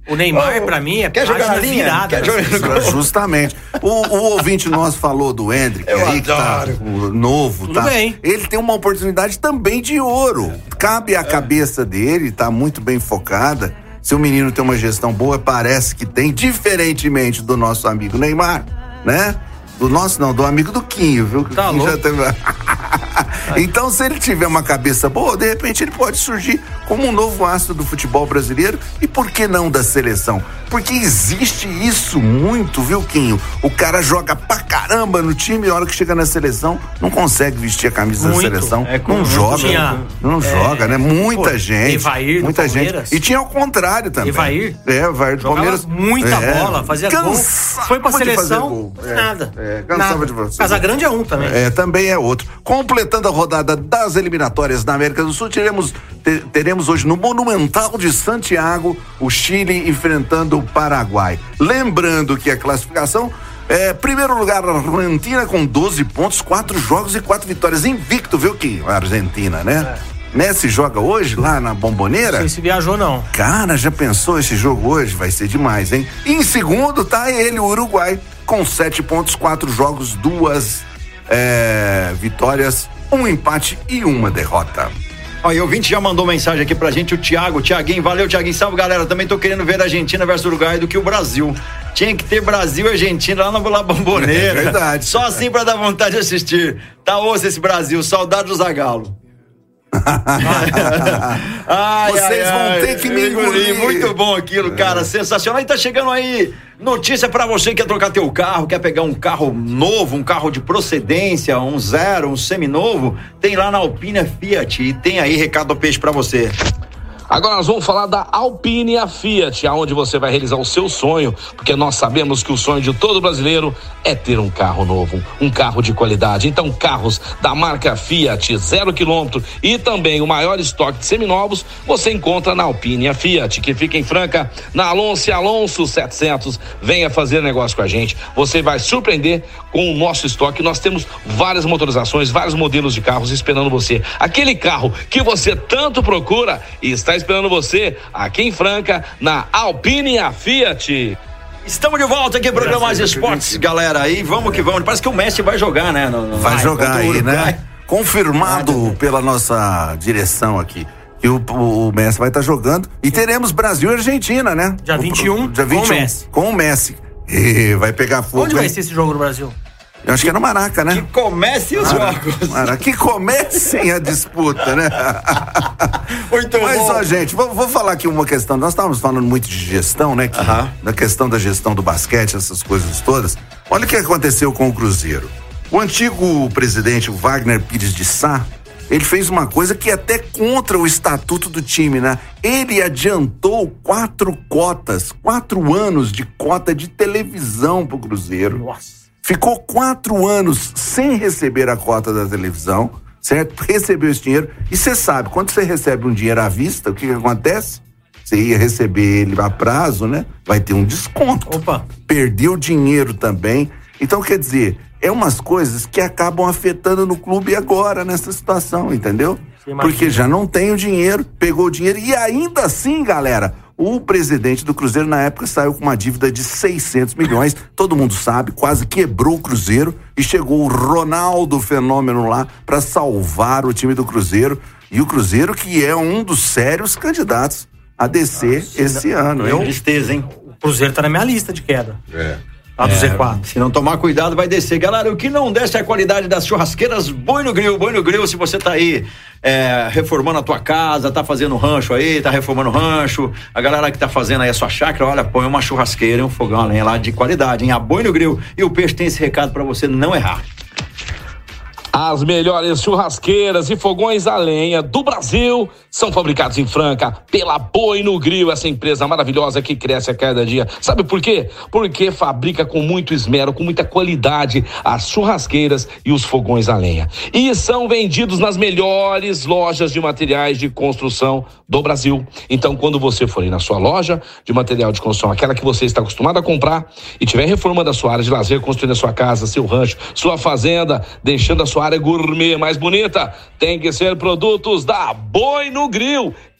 O Neymar, oh, pra mim, é quer jogar na linha? Virada, quer jogar no gol? Justamente. O, o ouvinte nosso falou do Hendrick, Eu aí que tá o novo, Tudo tá? bem. Ele tem uma oportunidade também de ouro. Cabe à é. cabeça dele, tá muito bem focada. Se o menino tem uma gestão boa, parece que tem, diferentemente do nosso amigo Neymar, né? Do nosso não, do amigo do Quinho, viu? Tá Quinho louco. já teve... Então, se ele tiver uma cabeça boa, de repente ele pode surgir como um novo astro do futebol brasileiro e por que não da seleção? Porque existe isso muito, viu, Quinho? O cara joga pra caramba no time e a hora que chega na seleção não consegue vestir a camisa muito. da seleção. É, não joga, tinha, não é, joga, né? Muita pô, gente. Evair muita do Palmeiras. gente. E tinha ao contrário também. Evair? É, Evair do Jogava Palmeiras. muita é, bola, fazia gol. Foi pra seleção, é, nada. É, cansava nada. de você. Casagrande é um também. É, também é outro. Completando a rodada das eliminatórias da América do Sul, teremos, te, teremos hoje no Monumental de Santiago o Chile enfrentando o Paraguai. Lembrando que a classificação é primeiro lugar a Argentina com doze pontos, quatro jogos e quatro vitórias. Invicto, viu, que a Argentina, né? É. Messi joga hoje lá na Bomboneira? Não sei se viajou, não. Cara, já pensou esse jogo hoje? Vai ser demais, hein? E em segundo tá ele, o Uruguai, com sete pontos, quatro jogos, duas é, vitórias, um empate e uma derrota. Ó, e o ouvinte já mandou mensagem aqui pra gente, o Thiago, Thiaguinho, valeu, Thiaguinho, salve, galera, também tô querendo ver a Argentina versus Uruguai do que o Brasil. Tinha que ter Brasil e Argentina lá na La Bombonera. É verdade. Só assim pra dar vontade de assistir. Tá osso esse Brasil, saudade do Zagallo. ai, Vocês ai, vão ai, ter que me engolir. Muito bom aquilo, cara, é. sensacional. E tá chegando aí notícia pra você que quer trocar teu carro, quer pegar um carro novo, um carro de procedência, um zero, um seminovo, tem lá na Alpine Fiat e tem aí recado do peixe pra você. Agora nós vamos falar da Alpine Fiat, aonde você vai realizar o seu sonho, porque nós sabemos que o sonho de todo brasileiro é ter um carro novo, um carro de qualidade. Então, carros da marca Fiat, zero quilômetro e também o maior estoque de seminovos, você encontra na Alpine Fiat, que fica em Franca, na Alonso Alonso setecentos. Venha fazer negócio com a gente, você vai surpreender com o nosso estoque. Nós temos várias motorizações, vários modelos de carros esperando você. Aquele carro que você tanto procura e está esperando você aqui em Franca, na Alpine Fiat. Estamos de volta aqui, programa Mais Esportes, galera, e vamos que vamos. Parece que o Messi vai jogar, né? No, no... Vai, vai jogar aí, né? Confirmado vai. pela nossa direção aqui. E o, o, o Messi vai estar tá jogando. E teremos Brasil e Argentina, né? Dia vinte e um, o, dia vinte e um, com o Messi. Com o Messi. E vai pegar fogo. Onde vai ser esse jogo no Brasil? Eu acho que é no Maraca, né? Que comece os jogos. Maraca, que comecem a disputa, né? Muito Mas, bom. ó, gente, vou, vou falar aqui uma questão. Nós estávamos falando muito de gestão, né? Que, uh-huh. Da questão da gestão do basquete, essas coisas todas. Olha o que aconteceu com o Cruzeiro. O antigo presidente, o Wagner Pires de Sá, ele fez uma coisa que é até contra o estatuto do time, né? Ele adiantou quatro cotas, quatro anos de cota de televisão pro Cruzeiro. Nossa. Ficou quatro anos sem receber a cota da televisão, certo? Recebeu esse dinheiro. E você sabe, quando você recebe um dinheiro à vista, o que que acontece? Você ia receber ele a prazo, né? Vai ter um desconto. Opa. Perdeu dinheiro também. Então, quer dizer, é umas coisas que acabam afetando no clube agora, nessa situação, entendeu? Porque já não tem o dinheiro, pegou o dinheiro e ainda assim, galera, o presidente do Cruzeiro na época saiu com uma dívida de seiscentos milhões, todo mundo sabe, quase quebrou o Cruzeiro e chegou o Ronaldo Fenômeno lá para salvar o time do Cruzeiro, e o Cruzeiro que é um dos sérios candidatos a descer ah, esse não, ano, hein? Tristeza, hein? O Cruzeiro tá na minha lista de queda. É. Lá do é, Z quatro. Se não tomar cuidado, vai descer. Galera, o que não desce é a qualidade das churrasqueiras Boi no Grill. Boi no Grill, se você tá aí é, reformando a tua casa, tá fazendo rancho aí, tá reformando rancho, a galera que tá fazendo aí a sua chácara, olha, põe uma churrasqueira e um fogão além lá de qualidade, hein? A Boi no Grill. E o Peixe tem esse recado pra você não errar. As melhores churrasqueiras e fogões a lenha do Brasil são fabricados em Franca pela Boi no Grill, essa empresa maravilhosa que cresce a cada dia. Sabe por quê? Porque fabrica com muito esmero, com muita qualidade as churrasqueiras e os fogões a lenha. E são vendidos nas melhores lojas de materiais de construção do Brasil. Então, quando você for aí na sua loja de material de construção, aquela que você está acostumado a comprar, e estiver reformando a sua área de lazer, construindo a sua casa, seu rancho, sua fazenda, deixando a sua área gourmet mais bonita, tem que ser produtos da Boi no Grill.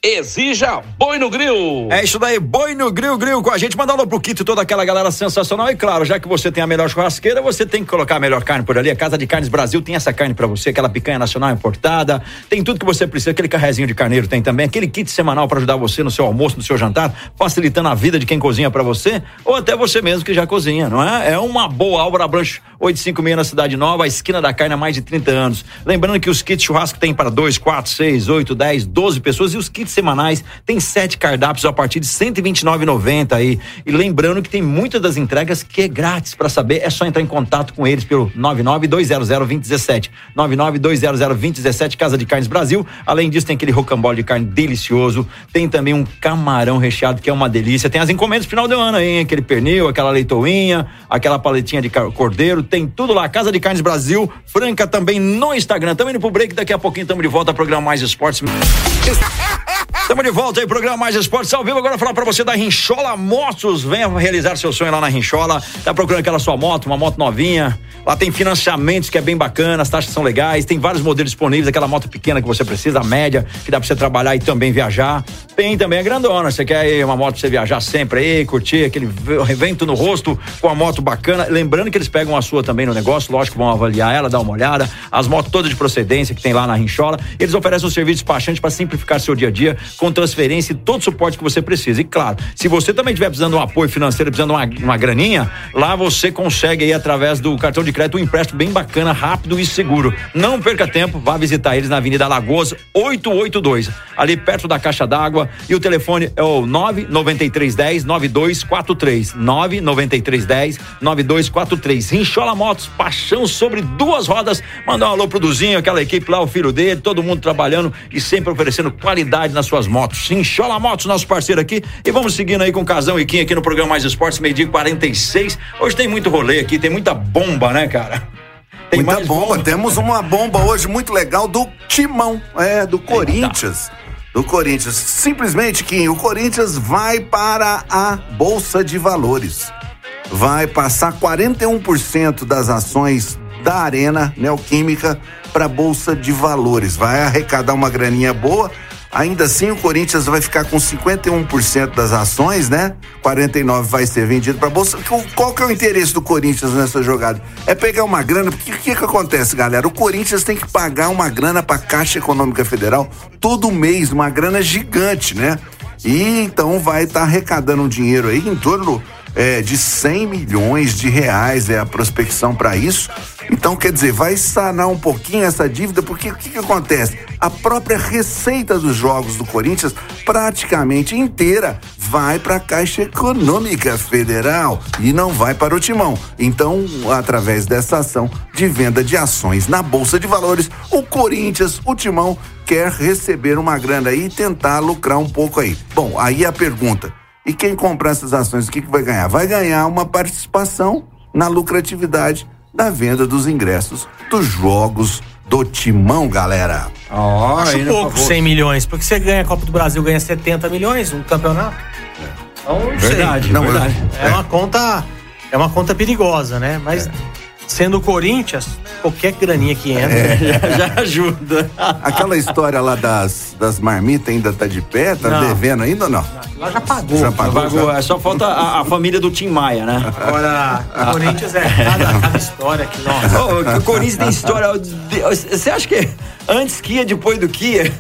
exija Boi no Grill. É isso daí, Boi no Grill, Grill com a gente. Manda alô pro Quito e toda aquela galera sensacional. E claro, já que você tem a melhor churrasqueira, você tem que colocar a melhor carne por ali. A Casa de Carnes Brasil tem essa carne pra você, aquela picanha nacional importada. Tem tudo que você precisa, aquele carrezinho de carneiro tem também, aquele kit semanal pra ajudar você no seu almoço, no seu jantar, facilitando a vida de quem cozinha pra você, ou até você mesmo que já cozinha, não é? É uma boa. Álvaro Abrancho oitocentos e cinquenta e seis na Cidade Nova, a esquina da carne há mais de trinta anos. Lembrando que os kits churrasco tem para dois, quatro, seis, oito, dez, doze pessoas, e os kits semanais tem sete cardápios a partir de cento e vinte e nove reais e noventa centavos aí. E lembrando que tem muitas das entregas que é grátis. Para saber, é só entrar em contato com eles pelo nove nove dois zero zero dois zero um sete, nove nove dois zero zero dois zero um sete, Casa de Carnes Brasil. Além disso, tem aquele rocambole de carne delicioso, tem também um camarão recheado que é uma delícia, tem as encomendas final do ano aí, hein? Aquele pernil, aquela leitoinha, aquela paletinha de cordeiro, tem tudo lá. Casa de Carnes Brasil, Franca também no Instagram. Também indo pro break, daqui a pouquinho estamos de volta ao programa Mais Esportes. Estamos de volta aí, programa Mais Esportes ao vivo. Agora falar pra você da Rinchola Motos. Venha realizar seu sonho lá na Rinchola. Tá procurando aquela sua moto, uma moto novinha. Lá tem financiamentos que é bem bacana, as taxas são legais, tem vários modelos disponíveis, aquela moto pequena que você precisa, a média, que dá pra você trabalhar e também viajar. Tem também a grandona, você quer aí uma moto pra você viajar sempre aí, curtir aquele vento no rosto com a moto bacana. Lembrando que eles pegam a sua também no negócio, lógico, vão avaliar ela, dar uma olhada. As motos todas de procedência que tem lá na Rinchola. Eles oferecem um serviço despachante para simplificar seu dia a dia, com transferência e todo o suporte que você precisa. E claro, se você também estiver precisando de um apoio financeiro, precisando de uma, uma graninha, lá você consegue aí através do cartão de crédito um empréstimo bem bacana, rápido e seguro. Não perca tempo, vá visitar eles na Avenida Alagoas oitocentos e oitenta e dois, ali perto da caixa d'água, e o telefone é o nove nove três um zero nove dois quatro três, nove nove três um zero nove dois quatro três. Rinchola Motos, paixão sobre duas rodas. Mandar um alô pro Duzinho, aquela equipe lá, o filho dele, todo mundo trabalhando e sempre oferecendo qualidade nas suas motos. Rinchola Motos, nosso parceiro aqui, e vamos seguindo aí com o Casão e Kim aqui no programa Mais Esportes, meio-dia quarenta e seis. Hoje tem muito rolê aqui, tem muita bomba, né, cara? Tem muita bomba. bomba, temos uma bomba hoje muito legal do Timão, é, do Corinthians. Eita. Do Corinthians, simplesmente, Kim, o Corinthians vai para a Bolsa de Valores. Vai passar quarenta e um por cento das ações da Arena Neoquímica para a Bolsa de Valores. Vai arrecadar uma graninha boa. Ainda assim, o Corinthians vai ficar com cinquenta e um por cento das ações, né? quarenta e nove por cento vai ser vendido para a Bolsa. Qual que é o interesse do Corinthians nessa jogada? É pegar uma grana, porque o que que acontece, galera? O Corinthians tem que pagar uma grana para a Caixa Econômica Federal todo mês, uma grana gigante, né? E então vai estar tá arrecadando um dinheiro aí em torno é, de cem milhões de reais, é a prospecção para isso. Então, quer dizer, vai sanar um pouquinho essa dívida, porque o que que acontece? A própria receita dos jogos do Corinthians, praticamente inteira, vai para a Caixa Econômica Federal e não vai para o Timão. Então, através dessa ação de venda de ações na Bolsa de Valores, o Corinthians, o Timão, quer receber uma grana aí e tentar lucrar um pouco aí. Bom, aí a pergunta: e quem comprar essas ações, o que que vai ganhar? Vai ganhar uma participação na lucratividade da venda dos ingressos dos jogos do Timão, galera. Oh, acho pouco, cem milhões, porque você ganha a Copa do Brasil, ganha setenta milhões no campeonato. Então, não verdade, sei. Não, verdade. É, é uma conta, é uma conta perigosa, né? Mas é. Sendo o Corinthians, qualquer graninha que entra é. já, já ajuda. Aquela história lá das, das marmitas ainda tá de pé? Tá não. devendo ainda ou não? não? Lá já pagou. Já pagou. Já pagou. Já. Só falta a, a família do Tim Maia, né? Agora, o Corinthians é cada, cada história que nossa. Oh, o Corinthians tem história. Você acha que antes que ia, depois do que ia?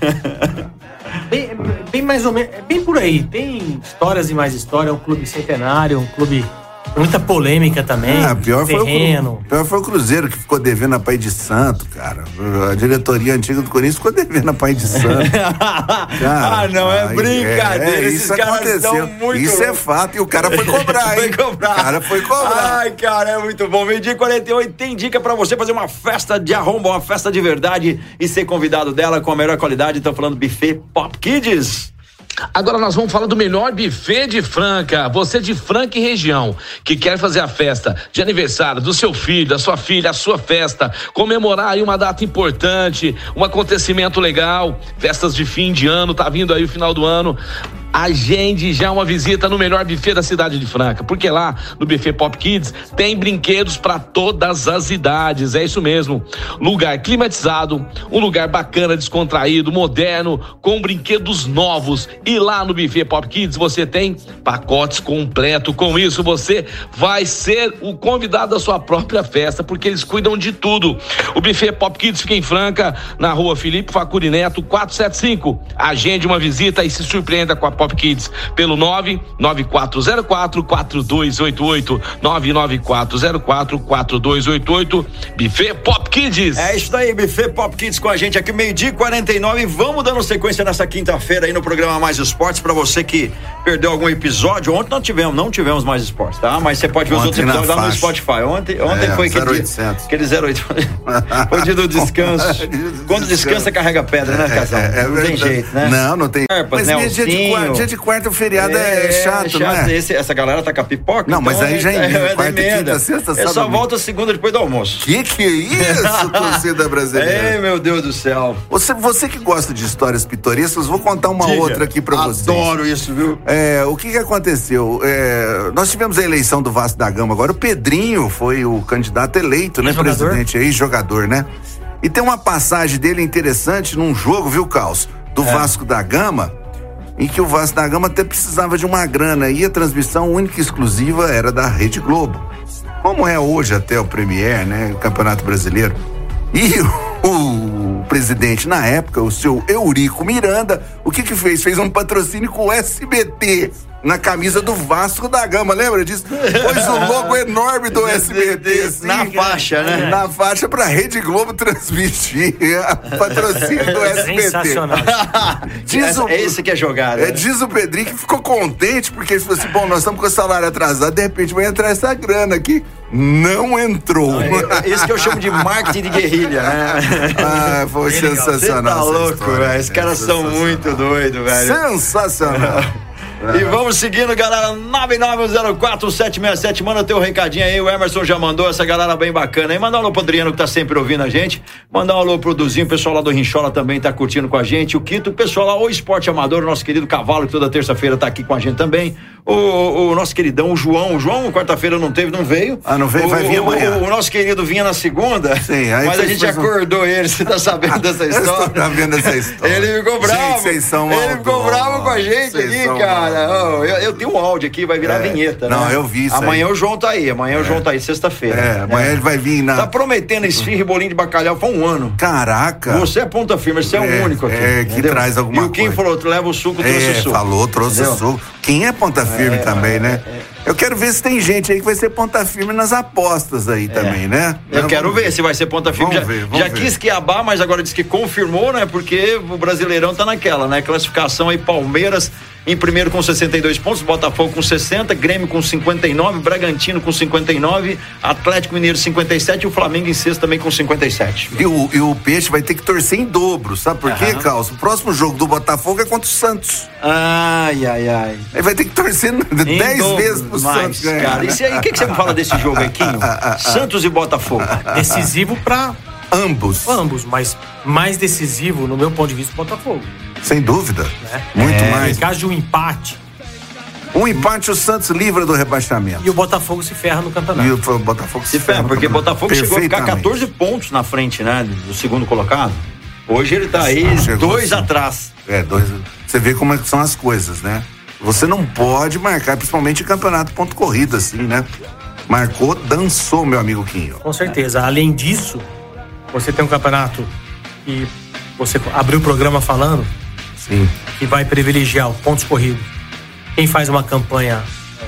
Bem, bem mais ou menos, é bem por aí. Tem histórias e mais histórias. É um clube centenário, um clube. Muita polêmica também. Ah, pior foi, o, pior foi o Cruzeiro, que ficou devendo a Pai de Santo, cara. A diretoria antiga do Corinthians ficou devendo a Pai de Santo. Cara, ah, não, é brincadeira. É, é, Esses isso caras aconteceu. Muito isso louco. É fato. E o cara foi cobrar, hein? Foi cobrar. O cara foi cobrar. Ai, cara, é muito bom. Meio-dia quarenta e oito tem dica pra você fazer uma festa de arromba, uma festa de verdade e ser convidado dela com a melhor qualidade. Então, falando buffet Pop Kids. Agora nós vamos falar do melhor buffet de Franca. Você de Franca e região, que quer fazer a festa de aniversário do seu filho, da sua filha, a sua festa, comemorar aí uma data importante, um acontecimento legal, festas de fim de ano, tá vindo aí o final do ano. agende já uma visita no melhor buffet da cidade de Franca, porque lá no Buffet Pop Kids tem brinquedos para todas as idades, é isso mesmo, lugar climatizado, um lugar bacana, descontraído, moderno, com brinquedos novos, e lá no Buffet Pop Kids você tem pacotes completos. Com isso você vai ser o convidado da sua própria festa, porque eles cuidam de tudo. O Buffet Pop Kids fica em Franca, na rua Felipe Facuri Neto, quatrocentos e setenta e cinco. Agende uma visita e se surpreenda com a Pop Kids pelo nove nove quatro zero quatro quatro dois oito oito, nove nove quatro zero quatro quatro dois oito oito. Buffet Pop Kids. É isso aí, Buffet Pop Kids com a gente aqui, meio-dia e quarenta e nove. Vamos dando sequência nessa quinta-feira aí no programa Mais Esportes. Pra você que perdeu algum episódio, ontem não tivemos, não tivemos Mais Esportes, tá? Mas você pode ver ontem os outros episódios lá no Spotify. Ontem, ontem é, foi aquele, aquele zero oito. Foi o dia do descanso. Quando descansa, carrega pedra, né, casal? É, é, é não tem jeito, né? Não, não tem. Mas né, dia, de quarta, dia de quarta o feriado é, é chato, chato, né? Esse, essa galera tá com a pipoca. Não, então mas aí já emenda. É, quarta, emenda. Quinta, sexta, sábado. É só volta segunda depois do almoço. Que que é isso, torcida brasileira? Ei, meu Deus do céu. Você, você que gosta de histórias pitorescas, vou contar uma Diga. outra aqui pra vocês. Adoro isso, viu? É, o que que aconteceu? É, nós tivemos a eleição do Vasco da Gama agora. O Pedrinho foi o candidato eleito, né, jogador? presidente aí, jogador, né? E tem uma passagem dele interessante num jogo, viu, Caos? Do é. Vasco da Gama, em que o Vasco da Gama até precisava de uma grana e a transmissão única e exclusiva era da Rede Globo. Como é hoje até o Premier, né? O Campeonato Brasileiro. E o, o presidente, na época, o seu Eurico Miranda, o que que fez? Fez um patrocínio com o S B T na camisa do Vasco da Gama, lembra disso? Pôs o logo enorme do S B T assim, na faixa, né? Na faixa pra Rede Globo transmitir a patrocínio do S B T. Sensacional. Diz o, é esse que é jogado. É, né? diz o Pedrinho que ficou contente porque ele falou assim, bom, nós estamos com o salário atrasado, de repente vai entrar essa grana aqui. Não entrou. É, esse que eu chamo de marketing de guerrilha, né? Ah, foi sensacional. Você tá louco, velho. Esses caras são muito doidos, velho. Sensacional. E vamos seguindo, galera, nove nove zero quatro sete seis sete, manda teu recadinho aí, o Emerson já mandou, essa galera bem bacana aí, manda um alô pro Adriano que tá sempre ouvindo a gente, manda um alô pro Duzinho, o pessoal lá do Rinchola também tá curtindo com a gente, o Quito, o pessoal lá, o Esporte Amador, o nosso querido Cavalo, que toda terça-feira tá aqui com a gente também, o, o nosso queridão, o João, o João quarta-feira não teve, não veio. Ah, não veio, o, vai vir amanhã. O, o nosso querido vinha na segunda, sim, aí mas a gente acordou um... ele, você tá sabendo dessa história? Tá vendo essa história. Ele ficou bravo, gente, vocês são ele ficou bravo com a gente aqui, cara, oh, eu, eu tem um áudio aqui, vai virar é, vinheta, não, né? eu vi isso. Amanhã aí. o João tá aí, amanhã é. o João tá aí, sexta-feira. É, amanhã é. ele vai vir na... Tá prometendo esfirra e bolinho de bacalhau foi um ano. Caraca. Você é ponta firme, você é, é o único aqui. É, que entendeu? Traz alguma coisa. E o Kim falou, tu leva o suco, trouxe é, o suco. falou, trouxe entendeu? o suco. Quem é ponta firme é, também, né? É, é. Eu quero ver se tem gente aí que vai ser ponta firme nas apostas aí é. também, né? Eu, eu quero ver, ver se vai ser ponta firme. Vamos já ver, vamos já ver. quis que abar, mas agora disse que confirmou, né? Porque o Brasileirão tá naquela, né? Classificação aí, Palmeiras em primeiro com sessenta e dois pontos, Botafogo com sessenta, Grêmio com cinquenta e nove, Bragantino com cinquenta e nove, Atlético Mineiro cinquenta e sete e o Flamengo em sexto também com cinquenta e sete. E o, e o Peixe vai ter que torcer em dobro, sabe por quê, Carlos? O próximo jogo do Botafogo é contra o Santos. Ai, ai, ai. Ele vai ter que torcer dez vezes pro mais, Santos ganhar. Cara, isso aí, o que, que você me fala desse jogo aí, Quinho? Santos e Botafogo. Decisivo pra ambos. Ambos, mas mais decisivo, no meu ponto de vista, o Botafogo. Sem dúvida. Né? Muito é, mais. Em caso de um empate. Um empate, o Santos livra do rebaixamento. E o Botafogo se ferra no campeonato. E o Botafogo se, se ferra, porque o Botafogo chegou a ficar catorze pontos na frente, né? Do segundo colocado. Hoje ele tá aí chegou dois assim. atrás. É, dois. Você vê como é que são as coisas, né? Você não pode marcar, principalmente em campeonato ponto corrida, assim, né? Marcou, dançou, meu amigo Quinho. Com certeza. É. Além disso, você tem um campeonato que você abriu o programa falando. Sim. Que vai privilegiar os pontos corridos. Quem faz uma campanha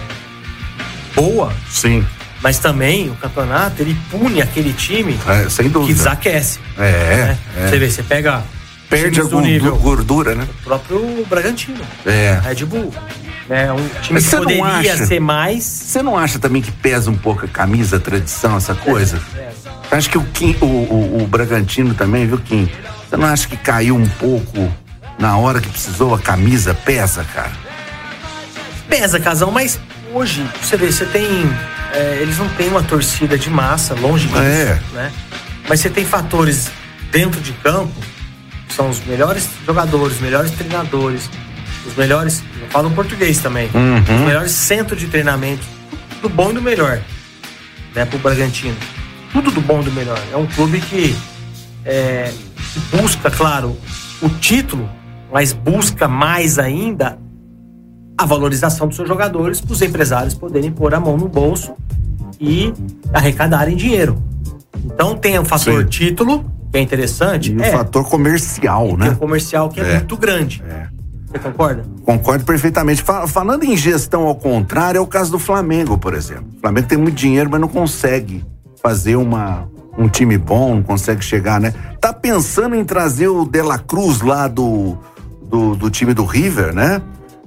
é, boa. Sim. Mas também o campeonato, ele pune aquele time é, sem dúvida. que desaquece. É, né? é. Você vê, você pega... Perde a nível, gordura, né? O próprio Bragantino. É. Red Bull. É um time que poderia acha, ser mais... Você não acha também que pesa um pouco a camisa, a tradição, essa coisa? É, é. Você acha que o, Kim, o, o, o Bragantino também, viu, Kim? Você não acha que caiu um pouco na hora que precisou? A camisa pesa, cara? Pesa, Casão, mas hoje, você vê, você tem... É, eles não têm uma torcida de massa, longe disso, é. né? Mas você tem fatores dentro de campo, que são os melhores jogadores, melhores treinadores, os melhores, eu falo em português também, Uhum. os melhores centros de treinamento, do bom e do melhor, né, pro Bragantino. Tudo do bom e do melhor. É um clube que, é, que busca, claro, o título, mas busca mais ainda a valorização dos seus jogadores para os empresários poderem pôr a mão no bolso e arrecadarem dinheiro. Então tem o fator Sim. título, que é interessante. E é, o fator comercial, e né? Tem o comercial que é, é muito grande. É. Você concorda? Concordo perfeitamente. Fal- falando em gestão ao contrário, é o caso do Flamengo, por exemplo. O Flamengo tem muito dinheiro, mas não consegue fazer uma, um time bom, não consegue chegar, né? Tá pensando em trazer o De La Cruz lá do, do, do time do River, né?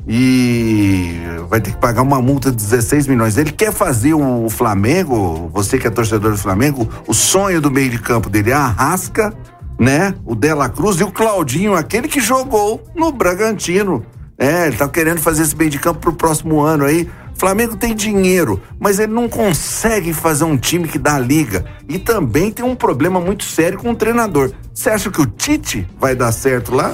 E vai ter que pagar uma multa de dezesseis milhões. Ele quer fazer o Flamengo, você que é torcedor do Flamengo, o sonho do meio de campo dele é a Arrasca, né? O De La Cruz e o Claudinho, aquele que jogou no Bragantino. É, ele tá querendo fazer esse meio de campo pro próximo ano aí. O Flamengo tem dinheiro, mas ele não consegue fazer um time que dá liga. E também tem um problema muito sério com o treinador. Você acha que o Tite vai dar certo lá?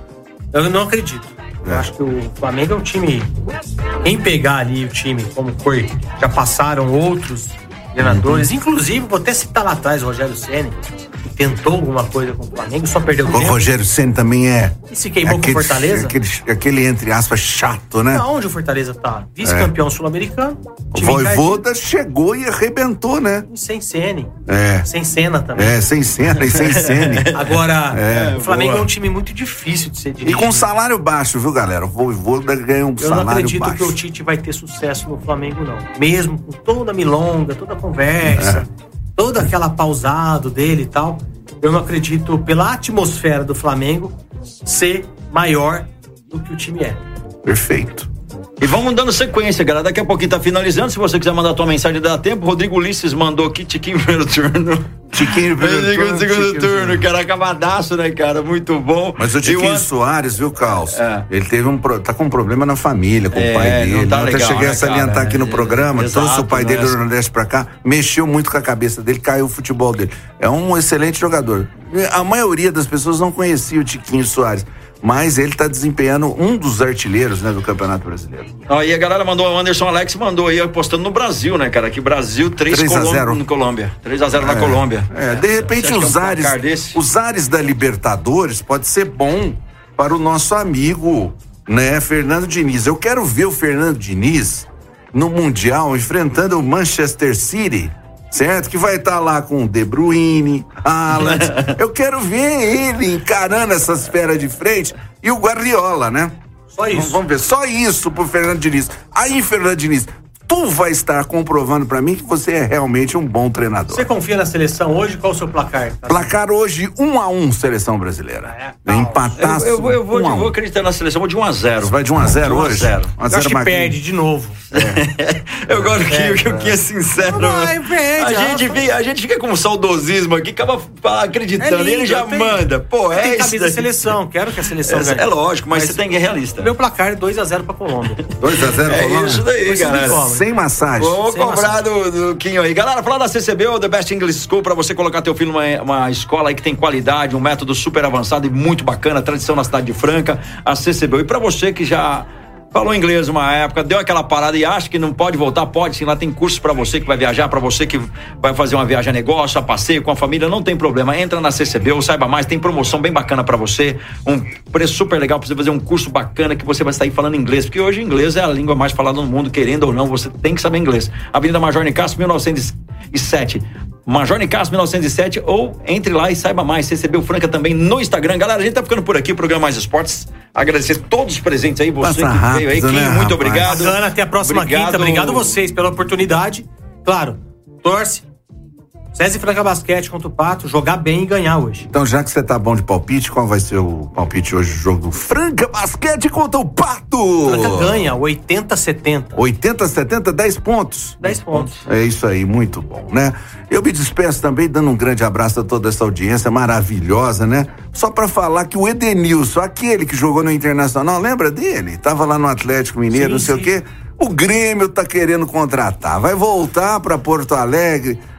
Eu não acredito. Eu acho que o Flamengo é um time. Quem pegar ali o time, como foi, já passaram outros treinadores, uhum. inclusive, vou até citar lá atrás o Rogério Ceni, que tentou alguma coisa com o Flamengo, só perdeu o O tempo. Rogério Ceni também é. E se queimou aquele, com o Fortaleza? Aquele, aquele, entre aspas, chato, né? Aonde o Fortaleza tá? Vice-campeão é. sul-americano. O Vojvoda chegou e arrebentou, né? E sem Ceni. É. Sem cena também. É, sem cena e sem Ceni. Agora, é, o Flamengo boa. é um time muito difícil de ser dirigido. E com salário baixo, viu, galera? O Vojvoda ganha um Eu salário baixo. Eu não acredito que o Tite vai ter sucesso no Flamengo, não. Mesmo com toda a milonga, toda a conversa, é. toda aquela pausado dele e tal, eu não acredito, pela atmosfera do Flamengo, ser maior do que o time é. Perfeito. E vamos dando sequência, galera. Daqui a pouquinho tá finalizando. Se você quiser mandar a tua mensagem, dá tempo. Rodrigo Ulisses mandou aqui, Tiquinho no primeiro turno. Tiquinho no primeiro turno. segundo Tiquinho turno, cara, acabadaço, né, cara? Muito bom. Mas o Tiquinho o... Soares, viu, Carlos? É. Ele teve um, tá com um problema na família, com é, o pai dele. Não tá eu legal, até cheguei né, a salientar cara? aqui no programa, Exato, trouxe o pai dele né? do Nordeste pra cá, mexeu muito com a cabeça dele, caiu o futebol dele. É um excelente jogador. A maioria das pessoas não conhecia o Tiquinho Soares, mas ele tá desempenhando um dos artilheiros, né, do Campeonato Brasileiro. Ó, e a galera mandou, o Anderson Alex mandou aí, apostando no Brasil, né, cara? Que Brasil três a zero no Colômbia. três a zero na é, Colômbia. É, de repente os é um ares, os ares da Libertadores pode ser bom para o nosso amigo, né, Fernando Diniz. Eu quero ver o Fernando Diniz no Mundial enfrentando o Manchester City, certo? Que vai estar tá lá com o De Bruyne, Haaland. Eu quero ver ele encarando essas feras de frente e o Guardiola, né? Só isso. Vamos ver, só isso pro Fernando Diniz. Aí, Fernando Diniz, tu vai estar comprovando pra mim que você é realmente um bom treinador. Você confia na seleção hoje? Qual o seu placar? Placar hoje, um a um, seleção brasileira. É, Empataço. Eu, eu, eu, vou, um eu vou acreditar na seleção, vou de um a zero. Você vai de um a zero hoje? um a zero. um a zero eu acho que Marquinhos. perde de novo. É. Eu gosto que É, o que é sincero. Vai, perde, a, gente fica, a gente fica com um saudosismo aqui, acaba acreditando. É lindo, ele já tenho, manda. Pô, é tem isso. camisa da seleção, quero que a seleção ganhe. É, é lógico, mas, Mas você tem que ser realista. Meu placar é dois a zero pra Colômbia. dois a zero É Colômbia? isso daí, Você galera. cobra. Sem massagem. Vou Sem cobrar do, do Quinho aí. Galera, falar da C C B, o The Best English School, pra você colocar teu filho numa uma escola aí que tem qualidade, um método super avançado e muito bacana, tradição na cidade de Franca, a C C B. E pra você que já falou inglês uma época, deu aquela parada e acha que não pode voltar, pode sim, lá tem cursos pra você que vai viajar, pra você que vai fazer uma viagem a negócio, a passeio com a família, não tem problema, entra na C C B ou saiba mais, tem promoção bem bacana pra você, um preço super legal pra você fazer um curso bacana que você vai sair falando inglês, porque hoje inglês é a língua mais falada no mundo, querendo ou não, você tem que saber inglês. Avenida Major Nicasso, mil novecentos e sete. Major Nicasso, mil novecentos e sete, ou entre lá e saiba mais, C C B o Franca também no Instagram. Galera, a gente tá ficando por aqui, o programa Mais Esportes. Agradecer todos os presentes aí, você Passa que rápido, veio aí, né, Quinho, muito rapaz? obrigado. Bacana, até a próxima Obrigado. quinta. Obrigado a vocês pela oportunidade. Claro, torce. César e Franca Basquete contra o Pato, jogar bem e ganhar hoje. Então, já que você tá bom de palpite, qual vai ser o palpite hoje do jogo do Franca Basquete contra o Pato? Franca ganha oitenta a setenta. oitenta a setenta, dez pontos. dez pontos. É isso aí, muito bom, né? Eu me despeço também dando um grande abraço a toda essa audiência maravilhosa, né? Só pra falar que o Edenilson, aquele que jogou no Internacional, lembra dele? Tava lá no Atlético Mineiro, Sim, não sei sim. o quê. O Grêmio tá querendo contratar, vai voltar pra Porto Alegre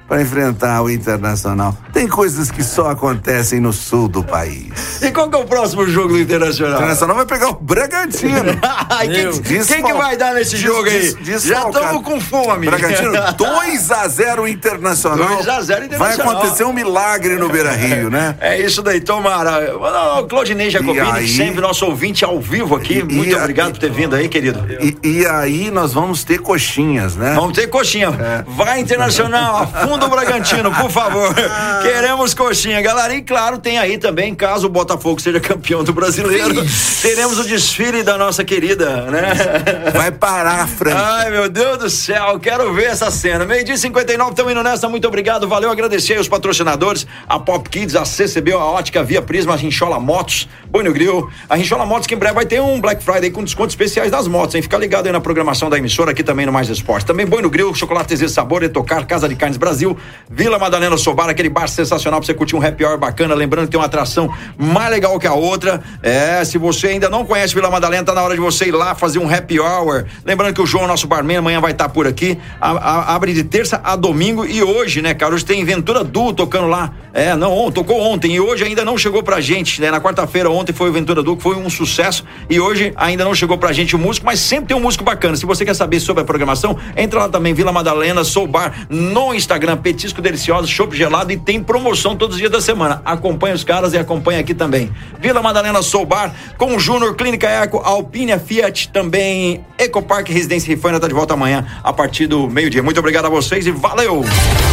para enfrentar o Internacional. Tem coisas que só acontecem no sul do país. E qual que é o próximo jogo do Internacional? O Internacional vai pegar o Bragantino. quem, quem que vai dar nesse jogo aí? Diz, Já estamos com fome. Bragantino, dois a zero Internacional. dois a zero Internacional. Vai acontecer um milagre no Beira-Rio, né? É isso daí, tomara. O Claudinei Jacobini, aí, sempre nosso ouvinte ao vivo aqui. E, Muito e, obrigado e, por ter vindo aí, querido. E, e aí nós vamos ter coxinhas, né? Vamos ter coxinha. É. Vai Internacional, afunda o Bragantino, por favor. Queremos coxinha, galera. E claro, tem aí também, caso o Botafogo seja campeão do Brasileiro, Ixi. teremos o desfile da nossa querida, né? Vai parar a Franca. Ai, meu Deus do céu, quero ver essa cena. Meio-dia e cinquenta e nove, estamos indo nessa. Muito obrigado, valeu, agradecer aí os patrocinadores, a Pop Kids, a C C B, a Ótica Via Prisma, a Rinchola Motos, Boi no Grill, a Rinchola Motos, que em breve vai ter um Black Friday com descontos especiais das motos, hein? Fica ligado aí na programação da emissora, aqui também no Mais Esporte. Também Boi no Grill, Chocolate Z Sabor, Etocar, Casa de Carnes Brasil, Vila Madalena Sobar, aquele bar sensacional pra você curtir um happy hour bacana, lembrando que tem uma atração mais legal que a outra. É, se você ainda não conhece Vila Madalena, tá na hora de você ir lá fazer um happy hour. Lembrando que o João, nosso barman, amanhã vai estar tá por aqui. A, a, abre de terça a domingo e hoje, né, cara? Hoje tem Ventura Du tocando lá. É, não, on, tocou ontem e hoje ainda não chegou pra gente, né? Na quarta-feira, ontem foi o Ventura Du, que foi um sucesso e hoje ainda não chegou pra gente o músico, mas sempre tem um músico bacana. Se você quer saber sobre a programação, entra lá também, Vila Madalena Soul Bar, no Instagram, petisco delicioso, chopp gelado e tem promoção todos os dias da semana. Acompanha os caras e acompanha aqui também. Vila Madalena Soul Bar, com o Júnior, Clínica Eco, Alpine Fiat, também Ecopark Residência Rifânia, tá de volta amanhã a partir do meio-dia. Muito obrigado a vocês e valeu!